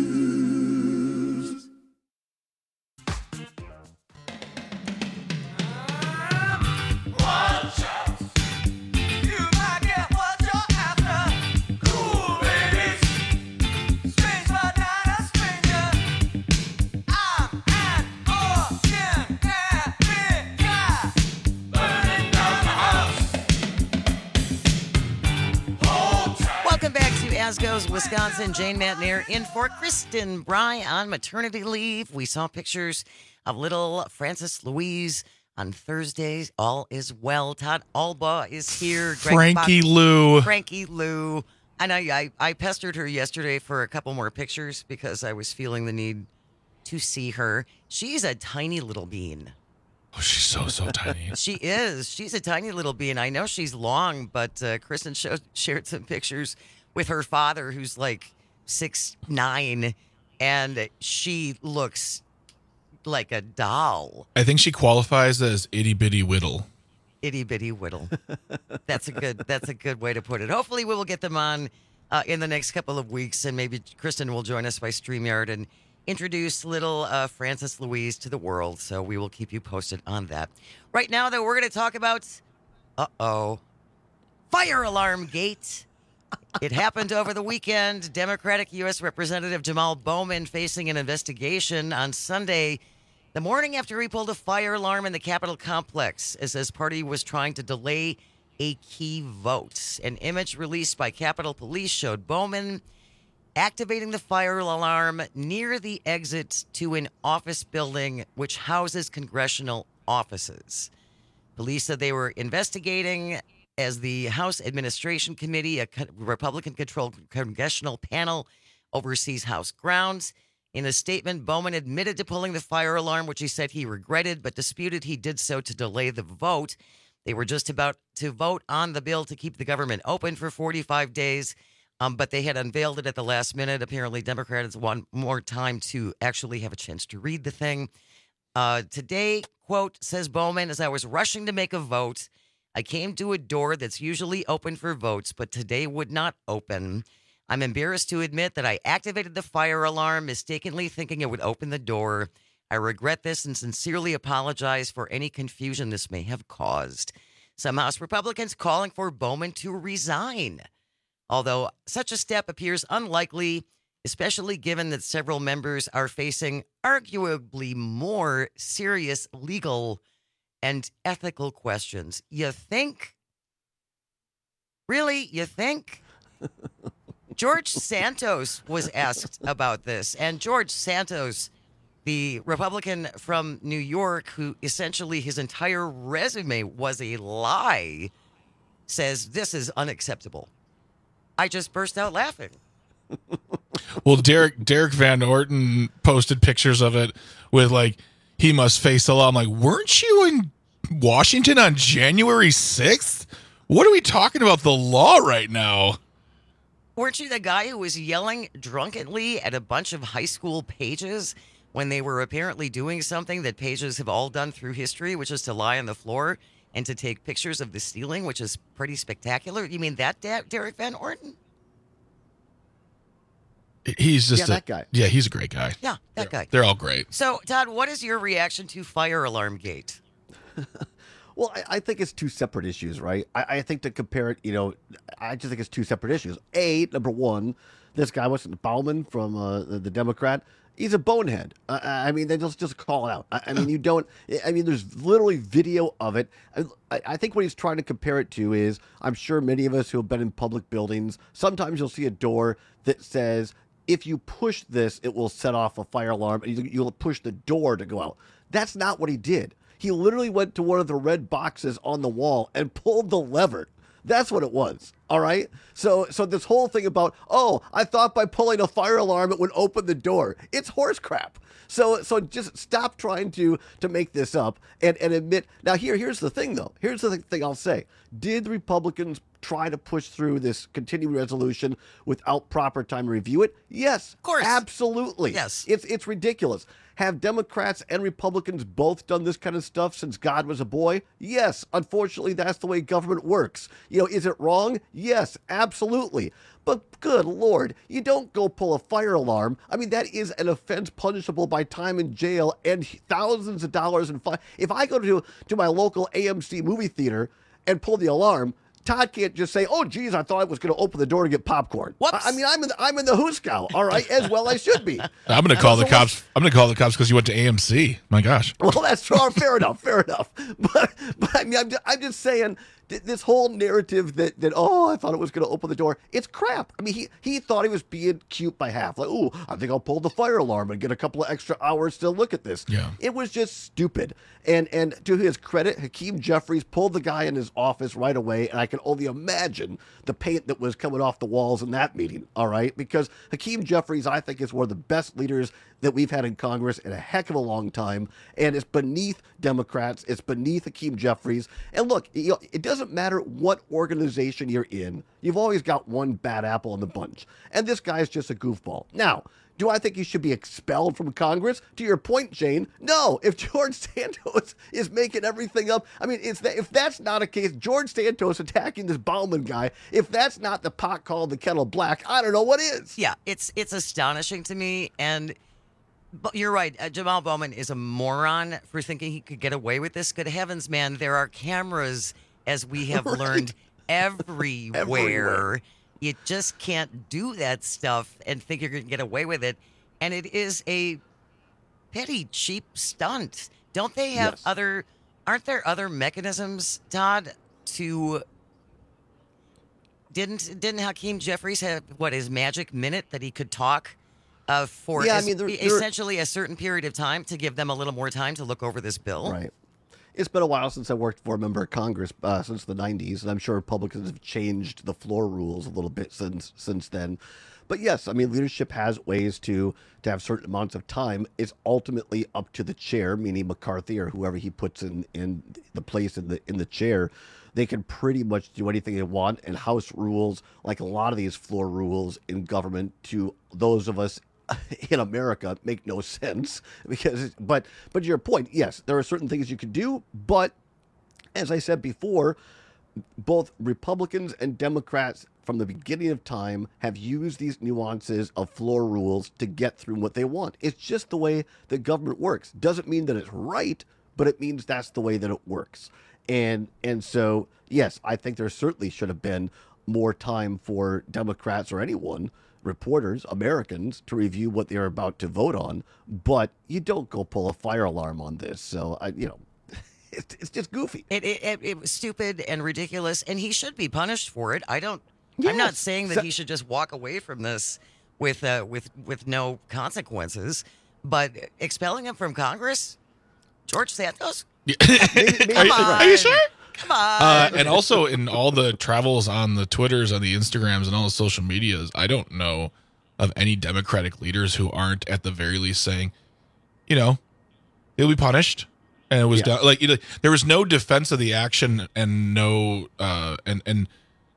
Speaker 15: As Goes Wisconsin, Jane Matnier in for Kristen Bry on maternity leave. We saw pictures of little Frances Louise on Thursdays. All is well. Todd Alba is here. Greg
Speaker 23: Frankie
Speaker 15: Fox,
Speaker 23: Lou.
Speaker 15: Frankie Lou. I know I, I pestered her yesterday for a couple more pictures because I was feeling the need to see her. She's a tiny little bean.
Speaker 23: Oh, she's so, so tiny.
Speaker 15: She is. She's a tiny little being. I know she's long, but uh, Kristen showed, shared some pictures with her father, who's like six nine, and she looks like a doll.
Speaker 23: I think she qualifies as itty bitty whittle.
Speaker 15: Itty bitty whittle. That's a good. That's a good way to put it. Hopefully, we will get them on uh, in the next couple of weeks, and maybe Kristen will join us by StreamYard and introduce little uh, Francis Louise to the world. So we will keep you posted on that. Right now, though, we're going to talk about uh oh, fire alarm gate. It happened over the weekend. Democratic U S Representative Jamal Bowman facing an investigation on Sunday, the morning after he pulled a fire alarm in the Capitol complex as his party was trying to delay a key vote. An image released by Capitol Police showed Bowman activating the fire alarm near the exit to an office building which houses congressional offices. Police said they were investigating as the House Administration Committee, a Republican-controlled congressional panel, oversees House grounds. In a statement, Bowman admitted to pulling the fire alarm, which he said he regretted, but disputed he did so to delay the vote. They were just about to vote on the bill to keep the government open for forty-five days, um, but they had unveiled it at the last minute. Apparently, Democrats want more time to actually have a chance to read the thing. Uh, today, quote, says Bowman, as I was rushing to make a vote, I came to a door that's usually open for votes, but today would not open. I'm embarrassed to admit that I activated the fire alarm, mistakenly thinking it would open the door. I regret this and sincerely apologize for any confusion this may have caused. Some House Republicans calling for Bowman to resign, although such a step appears unlikely, especially given that several members are facing arguably more serious legal and ethical questions. You think? Really? You think? George Santos was asked about this, and George Santos, the Republican from New York, who essentially his entire resume was a lie, says this is unacceptable. I just burst out laughing.
Speaker 23: Well, Derek Derek Van Orton posted pictures of it with like, he must face the law. I'm like, weren't you in Washington on January sixth? What are we talking about the law right now?
Speaker 15: Weren't you the guy who was yelling drunkenly at a bunch of high school pages when they were apparently doing something that pages have all done through history, which is to lie on the floor and to take pictures of the ceiling, which is pretty spectacular? You mean that Derek Van Orton?
Speaker 23: He's just
Speaker 4: yeah,
Speaker 23: a,
Speaker 4: that guy.
Speaker 23: Yeah, he's a great guy.
Speaker 15: Yeah, that
Speaker 23: they're,
Speaker 15: guy.
Speaker 23: They're all great.
Speaker 15: So, Todd, what is your reaction to fire alarm gate?
Speaker 4: Well, I, I think it's two separate issues, right? I, I think to compare it, you know, I just think it's two separate issues. A, number one, this guy, what's it, Bowman from uh, the, the Democrat, he's a bonehead. Uh, I mean, they just just call it out. I, I mean, you don't, I mean, there's literally video of it. I, I think what he's trying to compare it to is, I'm sure many of us who have been in public buildings, sometimes you'll see a door that says, if you push this, it will set off a fire alarm, and you, you'll push the door to go out. That's not what he did. He literally went to one of the red boxes on the wall and pulled the lever. That's what it was. All right. So, so this whole thing about, oh, I thought by pulling a fire alarm it would open the door. It's horse crap. So, so just stop trying to to make this up and and admit. Now, here, here's the thing, though. Here's the thing I'll say. Did the Republicans try to push through this continuing resolution without proper time to review it? Yes, of
Speaker 15: course,
Speaker 4: absolutely.
Speaker 15: Yes,
Speaker 4: it's it's ridiculous. Have Democrats and Republicans both done this kind of stuff since God was a boy? Yes. Unfortunately, that's the way government works. You know, is it wrong? Yes, absolutely. But good Lord, you don't go pull a fire alarm. I mean, that is an offense punishable by time in jail and thousands of dollars in fine. If I go to, to my local A M C movie theater and pull the alarm, Todd can't just say, "Oh, geez, I thought I was going to open the door to get popcorn."
Speaker 15: Whoops.
Speaker 4: I, I mean, I'm in the, I'm in the Hooskow, all right, as well I should be.
Speaker 23: I'm going to call the cops. I'm going to call the cops because you went to A M C. My gosh.
Speaker 4: Well, that's true. Fair enough. Fair enough. But, but I mean, I'm just, I'm just saying this whole narrative that, that, oh, I thought it was going to open the door. It's crap. I mean, he, he thought he was being cute by half. Like, oh, I think I'll pull the fire alarm and get a couple of extra hours to look at this.
Speaker 23: Yeah.
Speaker 4: It was just stupid. And, and to his credit, Hakeem Jeffries pulled the guy in his office right away. And I can only imagine the paint that was coming off the walls in that meeting. All right. Because Hakeem Jeffries, I think, is one of the best leaders that we've had in Congress in a heck of a long time, and it's beneath Democrats. It's beneath Hakeem Jeffries. And look, you know, it doesn't matter what organization you're in. You've always got one bad apple in the bunch, and this guy's just a goofball. Now, do I think he should be expelled from Congress? To your point, Jane, no. If George Santos is making everything up, I mean, it's that, if that's not a case, George Santos attacking this Bauman guy, if that's not the pot called the kettle black, I don't know what is.
Speaker 15: Yeah, it's it's astonishing to me. And but you're right. Uh, Jamal Bowman is a moron for thinking he could get away with this. Good heavens, man. There are cameras, as we have
Speaker 4: Right.
Speaker 15: learned, everywhere.
Speaker 4: Everywhere.
Speaker 15: You just can't do that stuff and think you're going to get away with it. And it is a petty, cheap stunt. Don't they have
Speaker 4: Yes.
Speaker 15: other, aren't there other mechanisms, Todd, to, didn't didn't Hakeem Jeffries have, what, his magic minute that he could talk uh, for
Speaker 4: Yeah, I
Speaker 15: es-
Speaker 4: mean, there- there-
Speaker 15: essentially a certain period of time to give them a little more time to look over this bill?
Speaker 4: Right. It's been a while since I worked for a member of Congress, uh, since the nineties, and I'm sure Republicans have changed the floor rules a little bit since since then. But yes, I mean, leadership has ways to to have certain amounts of time. It's ultimately up to the chair, meaning McCarthy or whoever he puts in, in the place in the in the chair. They can pretty much do anything they want, and House rules, like a lot of these floor rules in government, to those of us in America, make no sense because but but to your point, yes, there are certain things you can do, but as I said before, both Republicans and Democrats from the beginning of time have used these nuances of floor rules to get through what they want. It's just the way the government works. Doesn't mean that it's right, but it means that's the way that it works. And and so yes, I think there certainly should have been more time for Democrats or anyone, reporters, Americans, to review what they're about to vote on, but you don't go pull a fire alarm on this. So, I, you know, it's, it's just goofy.
Speaker 15: It, it, it, it was stupid and ridiculous, and he should be punished for it. I don't, I'm not
Speaker 4: Yes.
Speaker 15: saying that
Speaker 4: So-
Speaker 15: he should just walk away from this with, uh, with, with no consequences, but expelling him from Congress, George Santos?
Speaker 4: Maybe- maybe-
Speaker 15: Come
Speaker 4: right.
Speaker 15: on.
Speaker 23: Are you sure?
Speaker 15: Come on.
Speaker 23: Uh, and also in all the travels on the Twitters, on the Instagrams, and all the social medias, I don't know of any Democratic leaders who aren't at the very least saying, you know, he'll be punished. And it was
Speaker 4: Yeah.
Speaker 23: done. Like, you know, there was no defense of the action and no uh, and and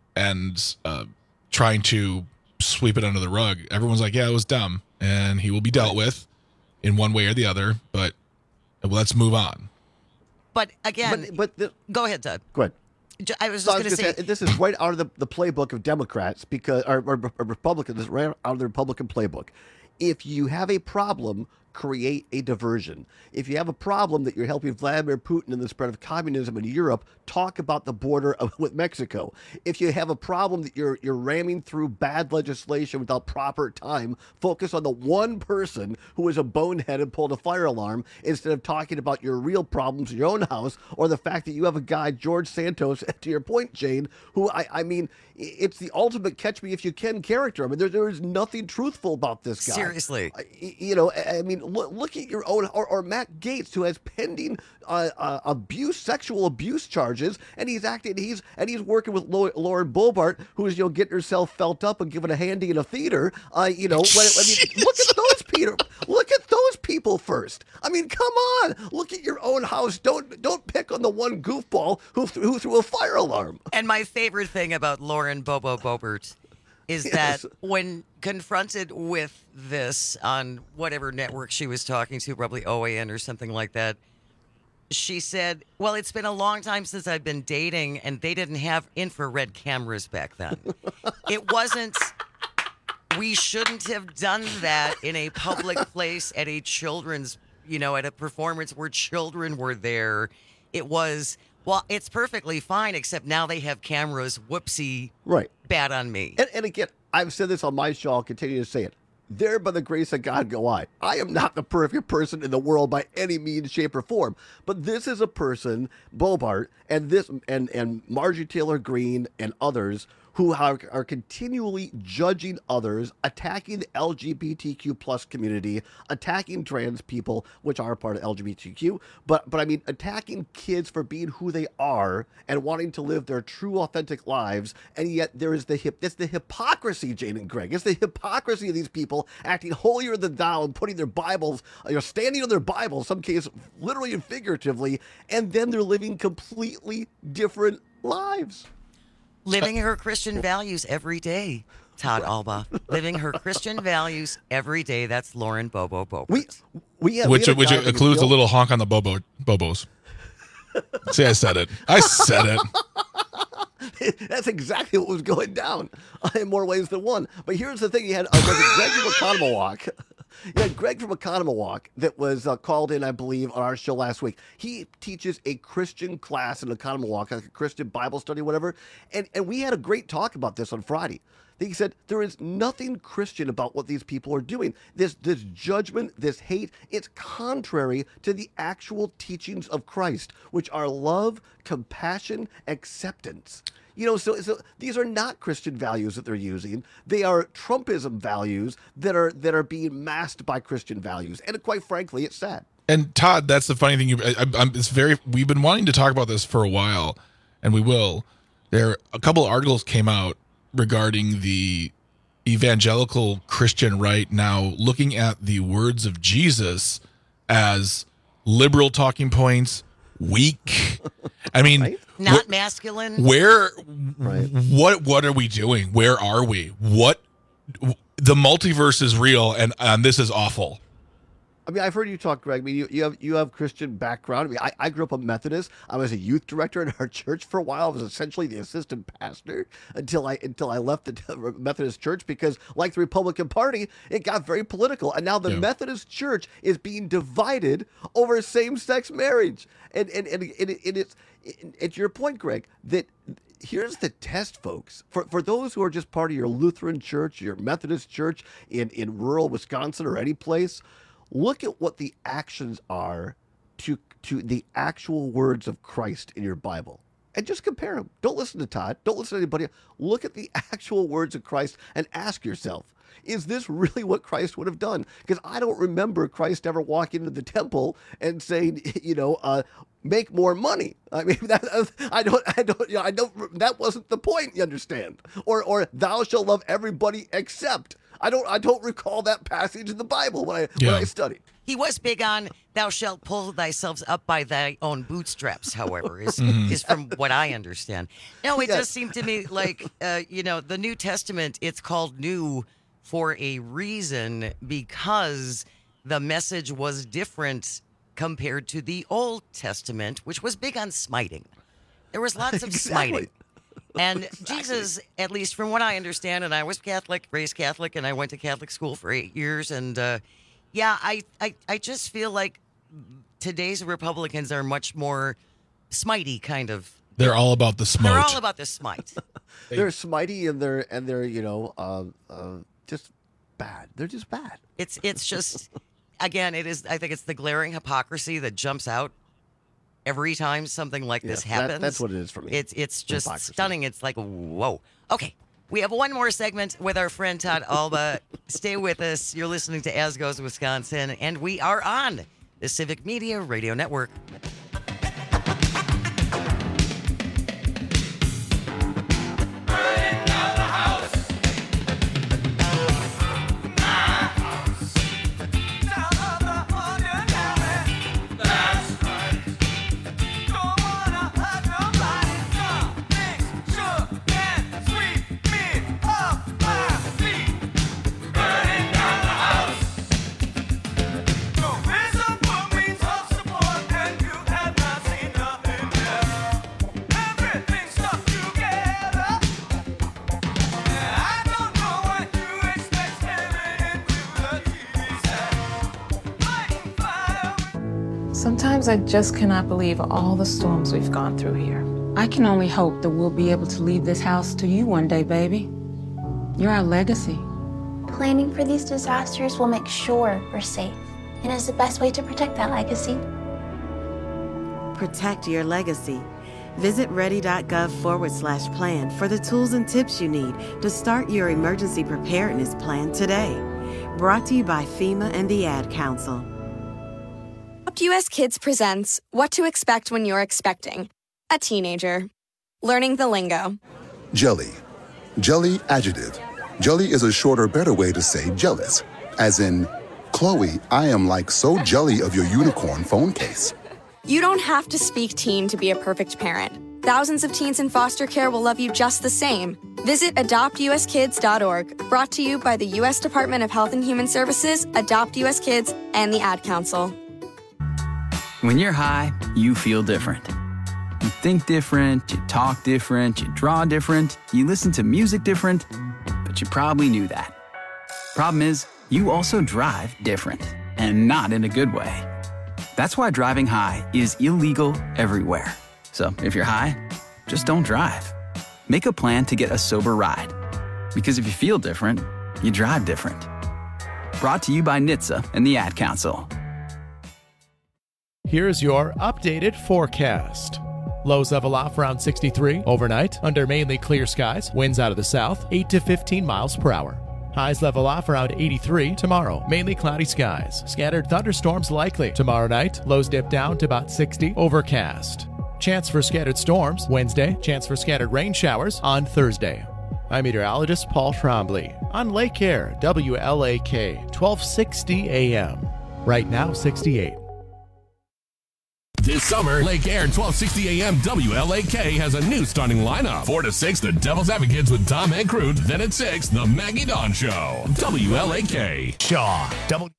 Speaker 23: and uh, trying to sweep it under the rug. Everyone's like, yeah, it was dumb, and he will be dealt with in one way or the other. But let's move on.
Speaker 15: But again,
Speaker 4: But, but the,
Speaker 15: go ahead, Todd.
Speaker 4: go ahead.
Speaker 15: J- I was
Speaker 4: So
Speaker 15: just
Speaker 4: I
Speaker 15: going
Speaker 4: was
Speaker 15: to
Speaker 4: gonna
Speaker 15: say,
Speaker 4: say, this is right out of the, the playbook of Democrats because or, or, or Republicans. This is right out of the Republican playbook. If you have a problem, create a diversion. If you have a problem that you're helping Vladimir Putin in the spread of communism in Europe, talk about the border of, with Mexico. If you have a problem that you're you're ramming through bad legislation without proper time, focus on the one person who is a bonehead and pulled a fire alarm instead of talking about your real problems in your own house or the fact that you have a guy, George Santos, to your point, Jane, who I, I mean, it's the ultimate catch me if you can character. I mean, there, there is nothing truthful about this guy.
Speaker 15: seriously.
Speaker 4: I- You know, I I mean, look, look at your own, or, or Matt Gaetz, who has pending uh, uh, abuse, sexual abuse charges, and he's acting, he's and he's working with Lau- Lauren Boebert, who's you know getting herself felt up and given a handy in a theater. Uh, you know, when, I mean, look at those Peter, look at those people first. I mean, come on, look at your own house. Don't don't pick on the one goofball who th- who threw a fire alarm.
Speaker 15: And my favorite thing about Lauren Bobo Boebert is
Speaker 4: Yes.
Speaker 15: that when confronted with this on whatever network she was talking to, probably O A N or something like that, she said, well, it's been a long time since I've been dating, and they didn't have infrared cameras back then. It wasn't, we shouldn't have done that in a public place at a children's, you know, at a performance where children were there. It was, well, it's perfectly fine, except now they have cameras. Whoopsie.
Speaker 4: Right.
Speaker 15: Bad on me.
Speaker 4: And, and again, I've said this on my show. I'll continue to say it. There, by the grace of God, go I. I am not the perfect person in the world by any means, shape, or form. But this is a person, Boebert, and this and and Marjorie Taylor Greene and others who are, are continually judging others, attacking the L G B T Q plus community, attacking trans people, which are part of L G B T Q, but but I mean attacking kids for being who they are and wanting to live their true, authentic lives, and yet there is the hip. It's the hypocrisy, Jane and Greg. It's the hypocrisy of these people acting holier than thou and putting their Bibles, you know, standing on their Bible, in some cases literally and figuratively, and then they're living completely different lives.
Speaker 15: Living her Christian values every day, Todd Alba. Living her Christian values every day. That's Lauren Bobo Bobo.
Speaker 4: We, we have,
Speaker 23: which
Speaker 4: we have
Speaker 23: which
Speaker 4: a
Speaker 23: includes a little honk on the bobo bobos. See, I said it. I said
Speaker 4: it. That's exactly what was going down in more ways than one. But here's the thing: you had uh, was it Greg from Economawalk. You had Greg from Economawalk that was uh, called in, I believe, on our show last week. He teaches a Christian class in Economawalk, like a Christian Bible study, whatever. And and we had a great talk about this on Friday. He said there is nothing Christian about what these people are doing. This this judgment, this hate, it's contrary to the actual teachings of Christ, which are love, compassion, acceptance. You know, so, so these are not Christian values that they're using. They are Trumpism values that are that are being masked by Christian values. And quite frankly, it's sad.
Speaker 23: And Todd, that's the funny thing. You, I, I'm, it's very. We've been wanting to talk about this for a while, and we will. There, a couple of articles came out regarding the evangelical Christian right now looking at the words of Jesus as liberal talking points, weak. I mean,
Speaker 15: right? Not
Speaker 23: wh-
Speaker 15: masculine.
Speaker 23: Where,
Speaker 4: right.
Speaker 23: what, what are we doing? Where are we? What, the multiverse is real, and and this is awful.
Speaker 4: I mean, I've heard you talk, Greg. I mean, you, you have you have Christian background. I mean, I, I grew up a Methodist. I was a youth director in our church for a while. I was essentially the assistant pastor until I until I left the Methodist church because, like the Republican Party, it got very political. And now the yeah. Methodist church is being divided over same-sex marriage. And and and, and, it, and it's and to your point, Greg, that here's the test, folks. For for those who are just part of your Lutheran church, your Methodist church in, in rural Wisconsin or any place, look at what the actions are to to the actual words of Christ in your Bible and just compare them. Don't listen to Todd. Don't listen to anybody. Look at the actual words of Christ and ask yourself, is this really what Christ would have done? Because I don't remember Christ ever walking into the temple and saying, you know, uh, make more money. I mean, that, I don't, I don't, you know, I don't, that wasn't the point, you understand? Or, or thou shalt love everybody except. I don't I don't recall that passage in the Bible when I yeah. when I studied.
Speaker 15: He was big on thou shalt pull thyself up by thy own bootstraps, however, is
Speaker 23: Mm-hmm.
Speaker 15: is from what I understand. No, it
Speaker 4: Yes.
Speaker 15: just seemed to me like uh, you know, the New Testament, it's called new for a reason because the message was different compared to the Old Testament, which was big on smiting. There was lots of
Speaker 4: Exactly.
Speaker 15: smiting. And
Speaker 4: Exactly.
Speaker 15: Jesus, at least from what I understand, and I was Catholic, raised Catholic, and I went to Catholic school for eight years. And uh, yeah, I, I, I just feel like today's Republicans are much more smitey kind of.
Speaker 23: They're all about the smote.
Speaker 15: They're all about the smite.
Speaker 4: They're smitey and they're and they're you know uh, uh, just bad. They're just bad.
Speaker 15: It's it's just again, it is. I think it's the glaring hypocrisy that jumps out every time something like this
Speaker 4: Yeah, that-
Speaker 15: happens.
Speaker 4: that's what it is for me.
Speaker 15: It's it's just
Speaker 4: Hypocrisy.
Speaker 15: stunning. It's like whoa. Okay, we have one more segment with our friend Todd Alba. Stay with us. You're listening to As Goes Wisconsin, and we are on the Civic Media Radio Network.
Speaker 2: Sometimes I just cannot believe all the storms we've gone through here.
Speaker 3: I can only hope that we'll be able to leave this house to you one day, baby. You're our legacy.
Speaker 5: Planning for these disasters will make sure we're safe, and is the best way to protect that legacy.
Speaker 6: Protect your legacy.
Speaker 1: Visit ready.gov forward slash plan for the tools and tips you need to start your emergency preparedness plan today. Brought to you by FEMA and the Ad Council.
Speaker 6: Adopt U S Kids presents What to Expect When You're Expecting a Teenager. Learning the lingo.
Speaker 16: Jelly. Jelly adjective. Jelly is a shorter, better way to say jealous. As in, Chloe, I am like so jelly of your unicorn phone case.
Speaker 6: You don't have to speak teen to be a perfect parent. Thousands of teens in foster care will love you just the same. Visit adopt u s kids dot org. Brought to you by the U S Department of Health and Human Services, Adopt U S Kids, and the Ad Council.
Speaker 17: When you're high, you feel different. You think different, you talk different, you draw different, you listen to music different, but you probably knew that. Problem is, you also drive different, and not in a good way. That's why driving high is illegal everywhere. So if you're high, just don't drive. Make a plan to get a sober ride. Because if you feel different, you drive different. Brought to you by N H T S A and the Ad Council.
Speaker 18: Here's your updated forecast. Lows level off around sixty-three overnight under mainly clear skies. Winds out of the south, eight to fifteen miles per hour. Highs level off around eighty-three tomorrow. Mainly cloudy skies. Scattered thunderstorms likely. Tomorrow night, lows dip down to about sixty. Overcast. Chance for scattered storms Wednesday. Chance for scattered rain showers on Thursday. I'm meteorologist Paul Trombley on Lake Air, W L A K, twelve sixty A M. Right now, sixty-eight.
Speaker 28: This summer, Lake Air twelve sixty A M W L A K has a new starting lineup. four to six, the Devil's Advocates with Tom and Crute. Then at six, the Maggie Dawn Show. W L A K.
Speaker 18: Shaw. Double.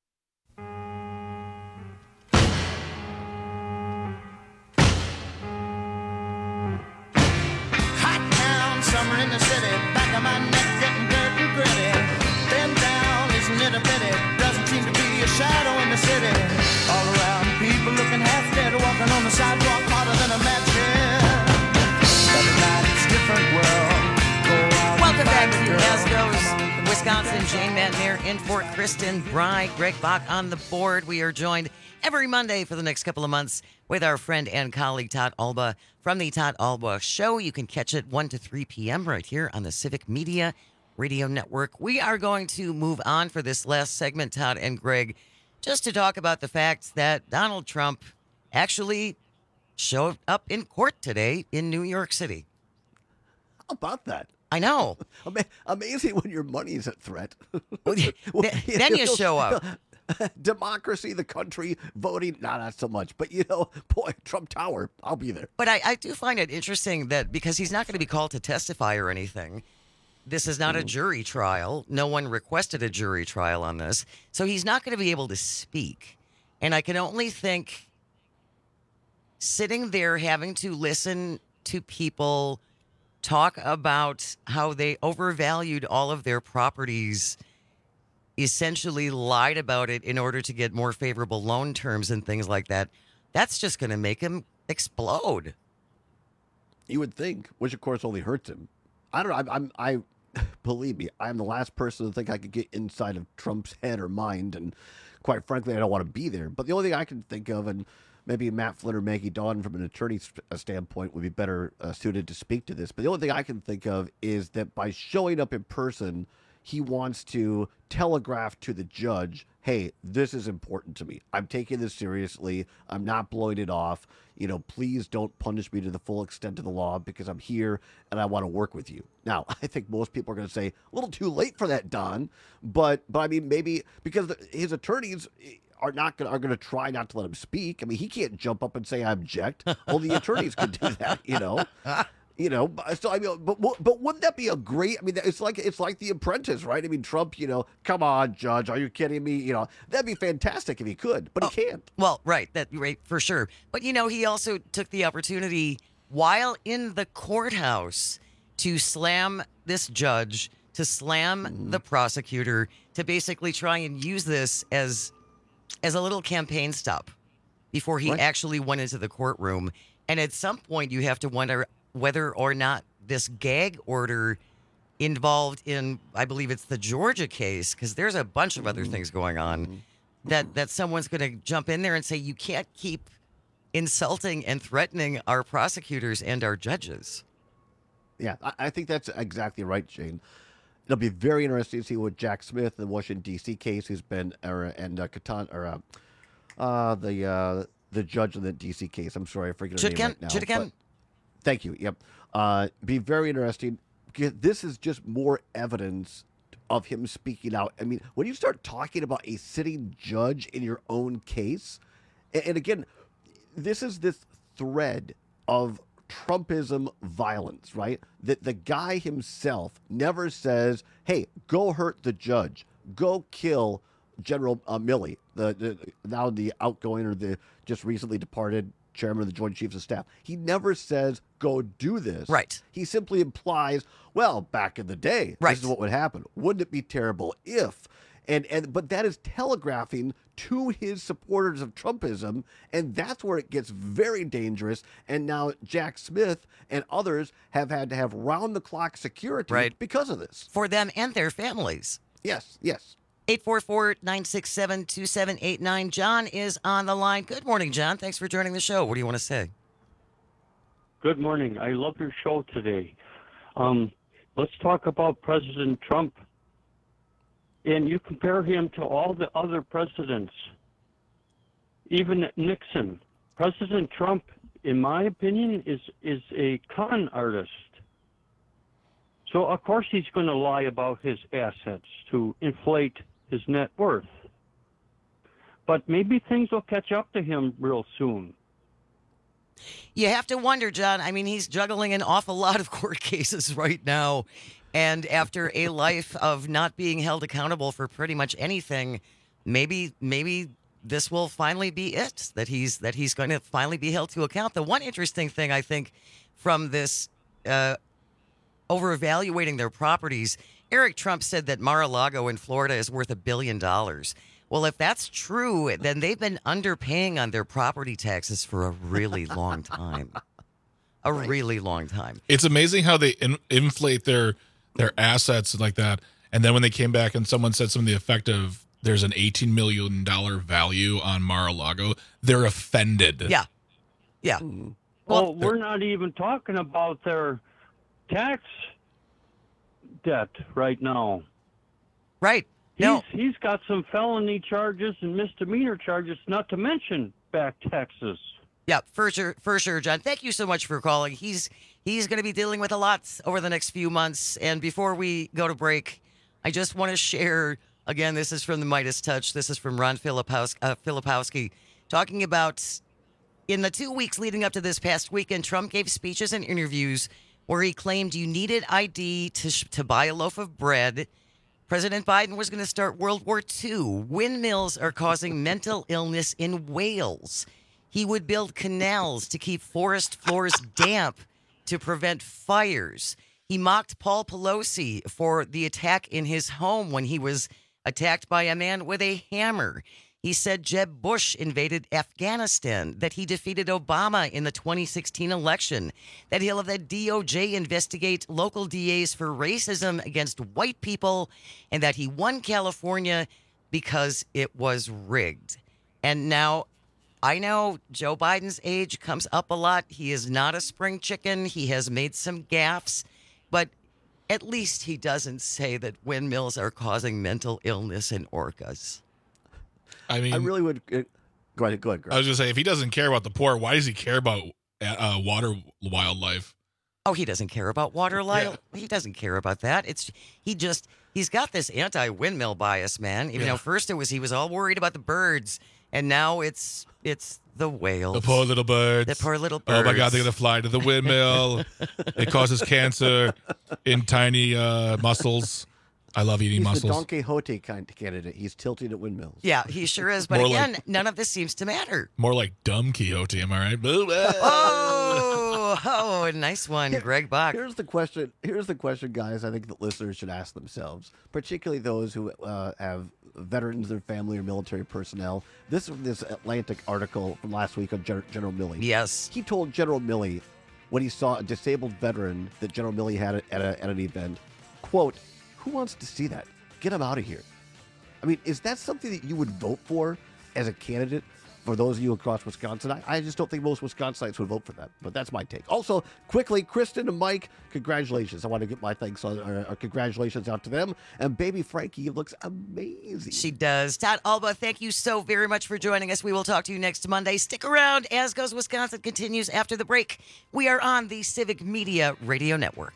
Speaker 22: Hot town, summer in the city. Back of my neck getting dirt and gritty. Been down, isn't it a pity? Doesn't seem to be a shadow in the city. All around, people looking half dead, walking on the sidewalk harder than a match head. Every night it's a different world. Go out.
Speaker 15: Welcome back to As Goes Wisconsin. Jane Matner in for Kristen Bry. Greg Bach on the board. We are joined every Monday for the next couple of months with our friend and colleague Todd Alba from the Todd Alba Show. You can catch it one to three p.m. right here on the Civic Media Radio Network. We are going to move on for this last segment, Todd and Greg, just to talk about the fact that Donald Trump actually showed up in court today in New York City.
Speaker 4: How about that?
Speaker 15: I know.
Speaker 4: Ama- Amazing when your money is at threat.
Speaker 15: Well, then you show up.
Speaker 4: Democracy, the country, voting, nah, not so much. But, you know, boy, Trump Tower, I'll be there.
Speaker 15: But I, I do find it interesting that because he's not going to be called to testify or anything, this is not a jury trial. No one requested a jury trial on this. So he's not going to be able to speak. And I can only think sitting there having to listen to people talk about how they overvalued all of their properties, essentially lied about it in order to get more favorable loan terms and things like that. That's just going to make him explode.
Speaker 4: You would think, which of course only hurts him. I don't know. I'm, I'm, I believe me, I'm the last person to think I could get inside of Trump's head or mind, and quite frankly, I don't want to be there. But the only thing I can think of, and maybe Matt Flynn or Maggie Dawn from an attorney's standpoint would be better uh, suited to speak to this. But the only thing I can think of is that by showing up in person, he wants to telegraph to the judge, hey, this is important to me. I'm taking this seriously. I'm not blowing it off. You know, please don't punish me to the full extent of the law because I'm here and I want to work with you. Now, I think most people are going to say, a little too late for that, Don. But, but I mean, maybe because the, his attorneys are not going are going to try not to let him speak. I mean, he can't jump up and say, I object. Well, the attorneys could do that, you know. You know, so I mean, but but wouldn't that be a great? I mean, it's like it's like The Apprentice, right? I mean, Trump, you know, come on, Judge, are you kidding me? You know, that'd be fantastic if he could, but oh, he can't.
Speaker 15: Well, right, that right for sure. But you know, he also took the opportunity while in the courthouse to slam this judge, to slam mm-hmm. the prosecutor, to basically try and use this as as a little campaign stop before he right. actually went into the courtroom. And at some point, you have to wonder whether or not this gag order involved in, I believe it's the Georgia case, because there's a bunch of other things going on, that, that someone's going to jump in there and say, you can't keep insulting and threatening our prosecutors and our judges.
Speaker 4: Yeah, I, I think that's exactly right, Shane. It'll be very interesting to see what Jack Smith, the Washington D C case, who's been, or, and uh, Catan, or uh, uh, the uh, the judge in the D C case. I'm sorry, I forget her name right now.
Speaker 15: Chittigan?
Speaker 4: but- Thank you. Yep. Uh, be very interesting. Because this is just more evidence of him speaking out. I mean, when you start talking about a sitting judge in your own case, and, and again, this is this thread of Trumpism violence, right? That the guy himself never says, hey, go hurt the judge, go kill General uh, Milley, the, the now the outgoing or the just recently departed chairman of the Joint Chiefs of Staff. He never says, go do this.
Speaker 15: Right.
Speaker 4: He simply implies, well, back in the day,
Speaker 15: Right.
Speaker 4: this is what would happen. Wouldn't it be terrible if? And and but that is telegraphing to his supporters of Trumpism, and that's where it gets very dangerous. And now Jack Smith and others have had to have round-the-clock security
Speaker 15: Right.
Speaker 4: because of this.
Speaker 15: For them and their families.
Speaker 4: Yes, yes.
Speaker 15: eight four four, nine six seven, two seven eight nine. John is on the line. Good morning, John. Thanks for joining the show. What do you want to say?
Speaker 7: Good morning. I love your show today. Um, let's talk about President Trump. And you compare him to all the other presidents, even Nixon. President Trump, in my opinion, is, is a con artist. So, of course, he's going to lie about his assets to inflate his net worth. But maybe things will catch up to him real soon.
Speaker 15: You have to wonder, John. I mean, he's juggling an awful lot of court cases right now. And after a life of not being held accountable for pretty much anything, maybe maybe this will finally be it, that he's that he's going to finally be held to account. The one interesting thing, I think, from this uh, over-evaluating their properties, Eric Trump said that Mar-a-Lago in Florida is worth a billion dollars. Well, if that's true, then they've been underpaying on their property taxes for a really long time. A really long time.
Speaker 23: It's amazing how they in, inflate their their assets like that, and then when they came back and someone said something to the effect of there's an eighteen million dollars value on Mar-a-Lago, they're offended.
Speaker 15: Yeah. Yeah.
Speaker 7: Well, we're not even talking about their tax debt right now.
Speaker 15: Right.
Speaker 7: He's,
Speaker 15: No.
Speaker 7: he's got some felony charges and misdemeanor charges, not to mention back taxes.
Speaker 15: Yeah, for sure, for sure, John. Thank you so much for calling. He's he's going to be dealing with a lot over the next few months. And before we go to break, I just want to share, again, this is from the Midas Touch. This is from Ron Filipowski, uh, Filipowski talking about in the two weeks leading up to this past weekend, Trump gave speeches and interviews where he claimed you needed I D to, sh- to buy a loaf of bread. President Biden was going to start World War Two. Windmills are causing mental illness in Wales. He would build canals to keep forest floors damp to prevent fires. He mocked Paul Pelosi for the attack in his home when he was attacked by a man with a hammer. He said Jeb Bush invaded Afghanistan, that he defeated Obama in the twenty sixteen election, that he'll have the D O J investigate local D As for racism against white people, and that he won California because it was rigged. And now, I know Joe Biden's age comes up a lot. He is not a spring chicken. He has made some gaffes, but at least he doesn't say that windmills are causing mental illness in orcas.
Speaker 23: I mean,
Speaker 4: I really would. Uh, go ahead, go ahead, Greg.
Speaker 23: I was going to say, if he doesn't care about the poor, why does he care about uh, water wildlife?
Speaker 15: Oh, he doesn't care about water life. He doesn't care about that. It's he just he's got this anti-windmill bias, man. You
Speaker 23: Yeah.
Speaker 15: know, first it was he was all worried about the birds, and now it's it's the whales.
Speaker 23: The poor little birds.
Speaker 15: The poor little
Speaker 23: Oh my God,
Speaker 15: birds.
Speaker 23: they're gonna fly to the windmill. It causes cancer in tiny uh, mussels. I love eating
Speaker 4: He's
Speaker 23: mussels.
Speaker 4: the Don Quixote kind of candidate. He's tilting at windmills.
Speaker 15: Yeah, he sure is. But
Speaker 23: More
Speaker 15: again,
Speaker 23: like-
Speaker 15: none of this seems to matter.
Speaker 23: More like dumb Quixote, am I right?
Speaker 15: Oh, oh, nice one, Greg Bach.
Speaker 4: Here's the question. Here's the question, guys. I think that listeners should ask themselves, particularly those who uh, have veterans in their family or military personnel. This this Atlantic article from last week on Gen- General Milley.
Speaker 15: Yes,
Speaker 4: he told General Milley when he saw a disabled veteran that General Milley had at, a, at an event, quote, "Who wants to see that? Get him out of here." I mean, is that something that you would vote for as a candidate for those of you across Wisconsin. I, I just don't think most Wisconsinites would vote for that, but that's my take. Also, quickly, Kristen and Mike, congratulations. I want to get my thanks on, or, or congratulations out to them. And baby Frankie looks amazing.
Speaker 15: She does. Todd Alba, thank you so very much for joining us. We will talk to you next Monday. Stick around. As Goes Wisconsin continues after the break. We are on the Civic Media Radio Network.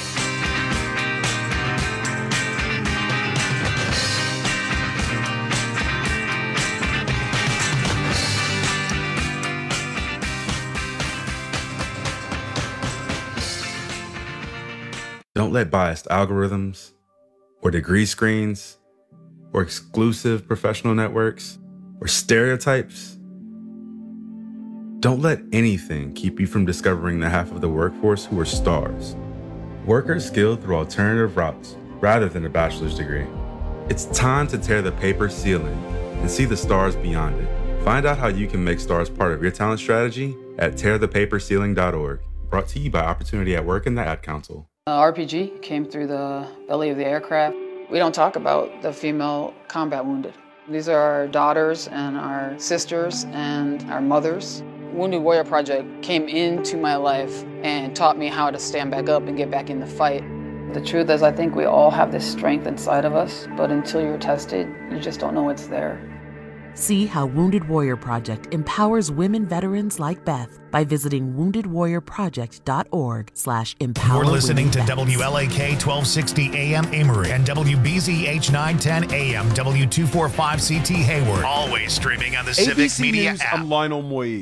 Speaker 8: Don't let biased algorithms or degree screens or exclusive professional networks or stereotypes. Don't let anything keep you from discovering the half of the workforce who are stars. Workers skilled through alternative routes rather than a bachelor's degree. It's time to tear the paper ceiling and see the stars beyond it. Find out how you can make stars part of your talent strategy at tear the paper ceiling dot org. Brought to you by Opportunity at Work and the Ad Council.
Speaker 9: Uh, R P G came through the belly of the aircraft. We don't talk about the female combat wounded. These are our daughters and our sisters and our mothers. Wounded Warrior Project came into my life and taught me how to stand back up and get back in the fight. The truth is, I think we all have this strength inside of us, but until you're tested, you just don't know it's there.
Speaker 10: See how Wounded Warrior Project empowers women veterans like Beth by visiting wounded warrior project dot org slash empower.
Speaker 12: You're listening to
Speaker 10: vets.
Speaker 12: W L A K twelve sixty A M Amory and W B Z H nine ten A M W two forty-five C T Hayward. Always streaming on the
Speaker 13: A B C
Speaker 12: Civic Media
Speaker 13: News,
Speaker 12: app.
Speaker 13: I'm Lionel Moise.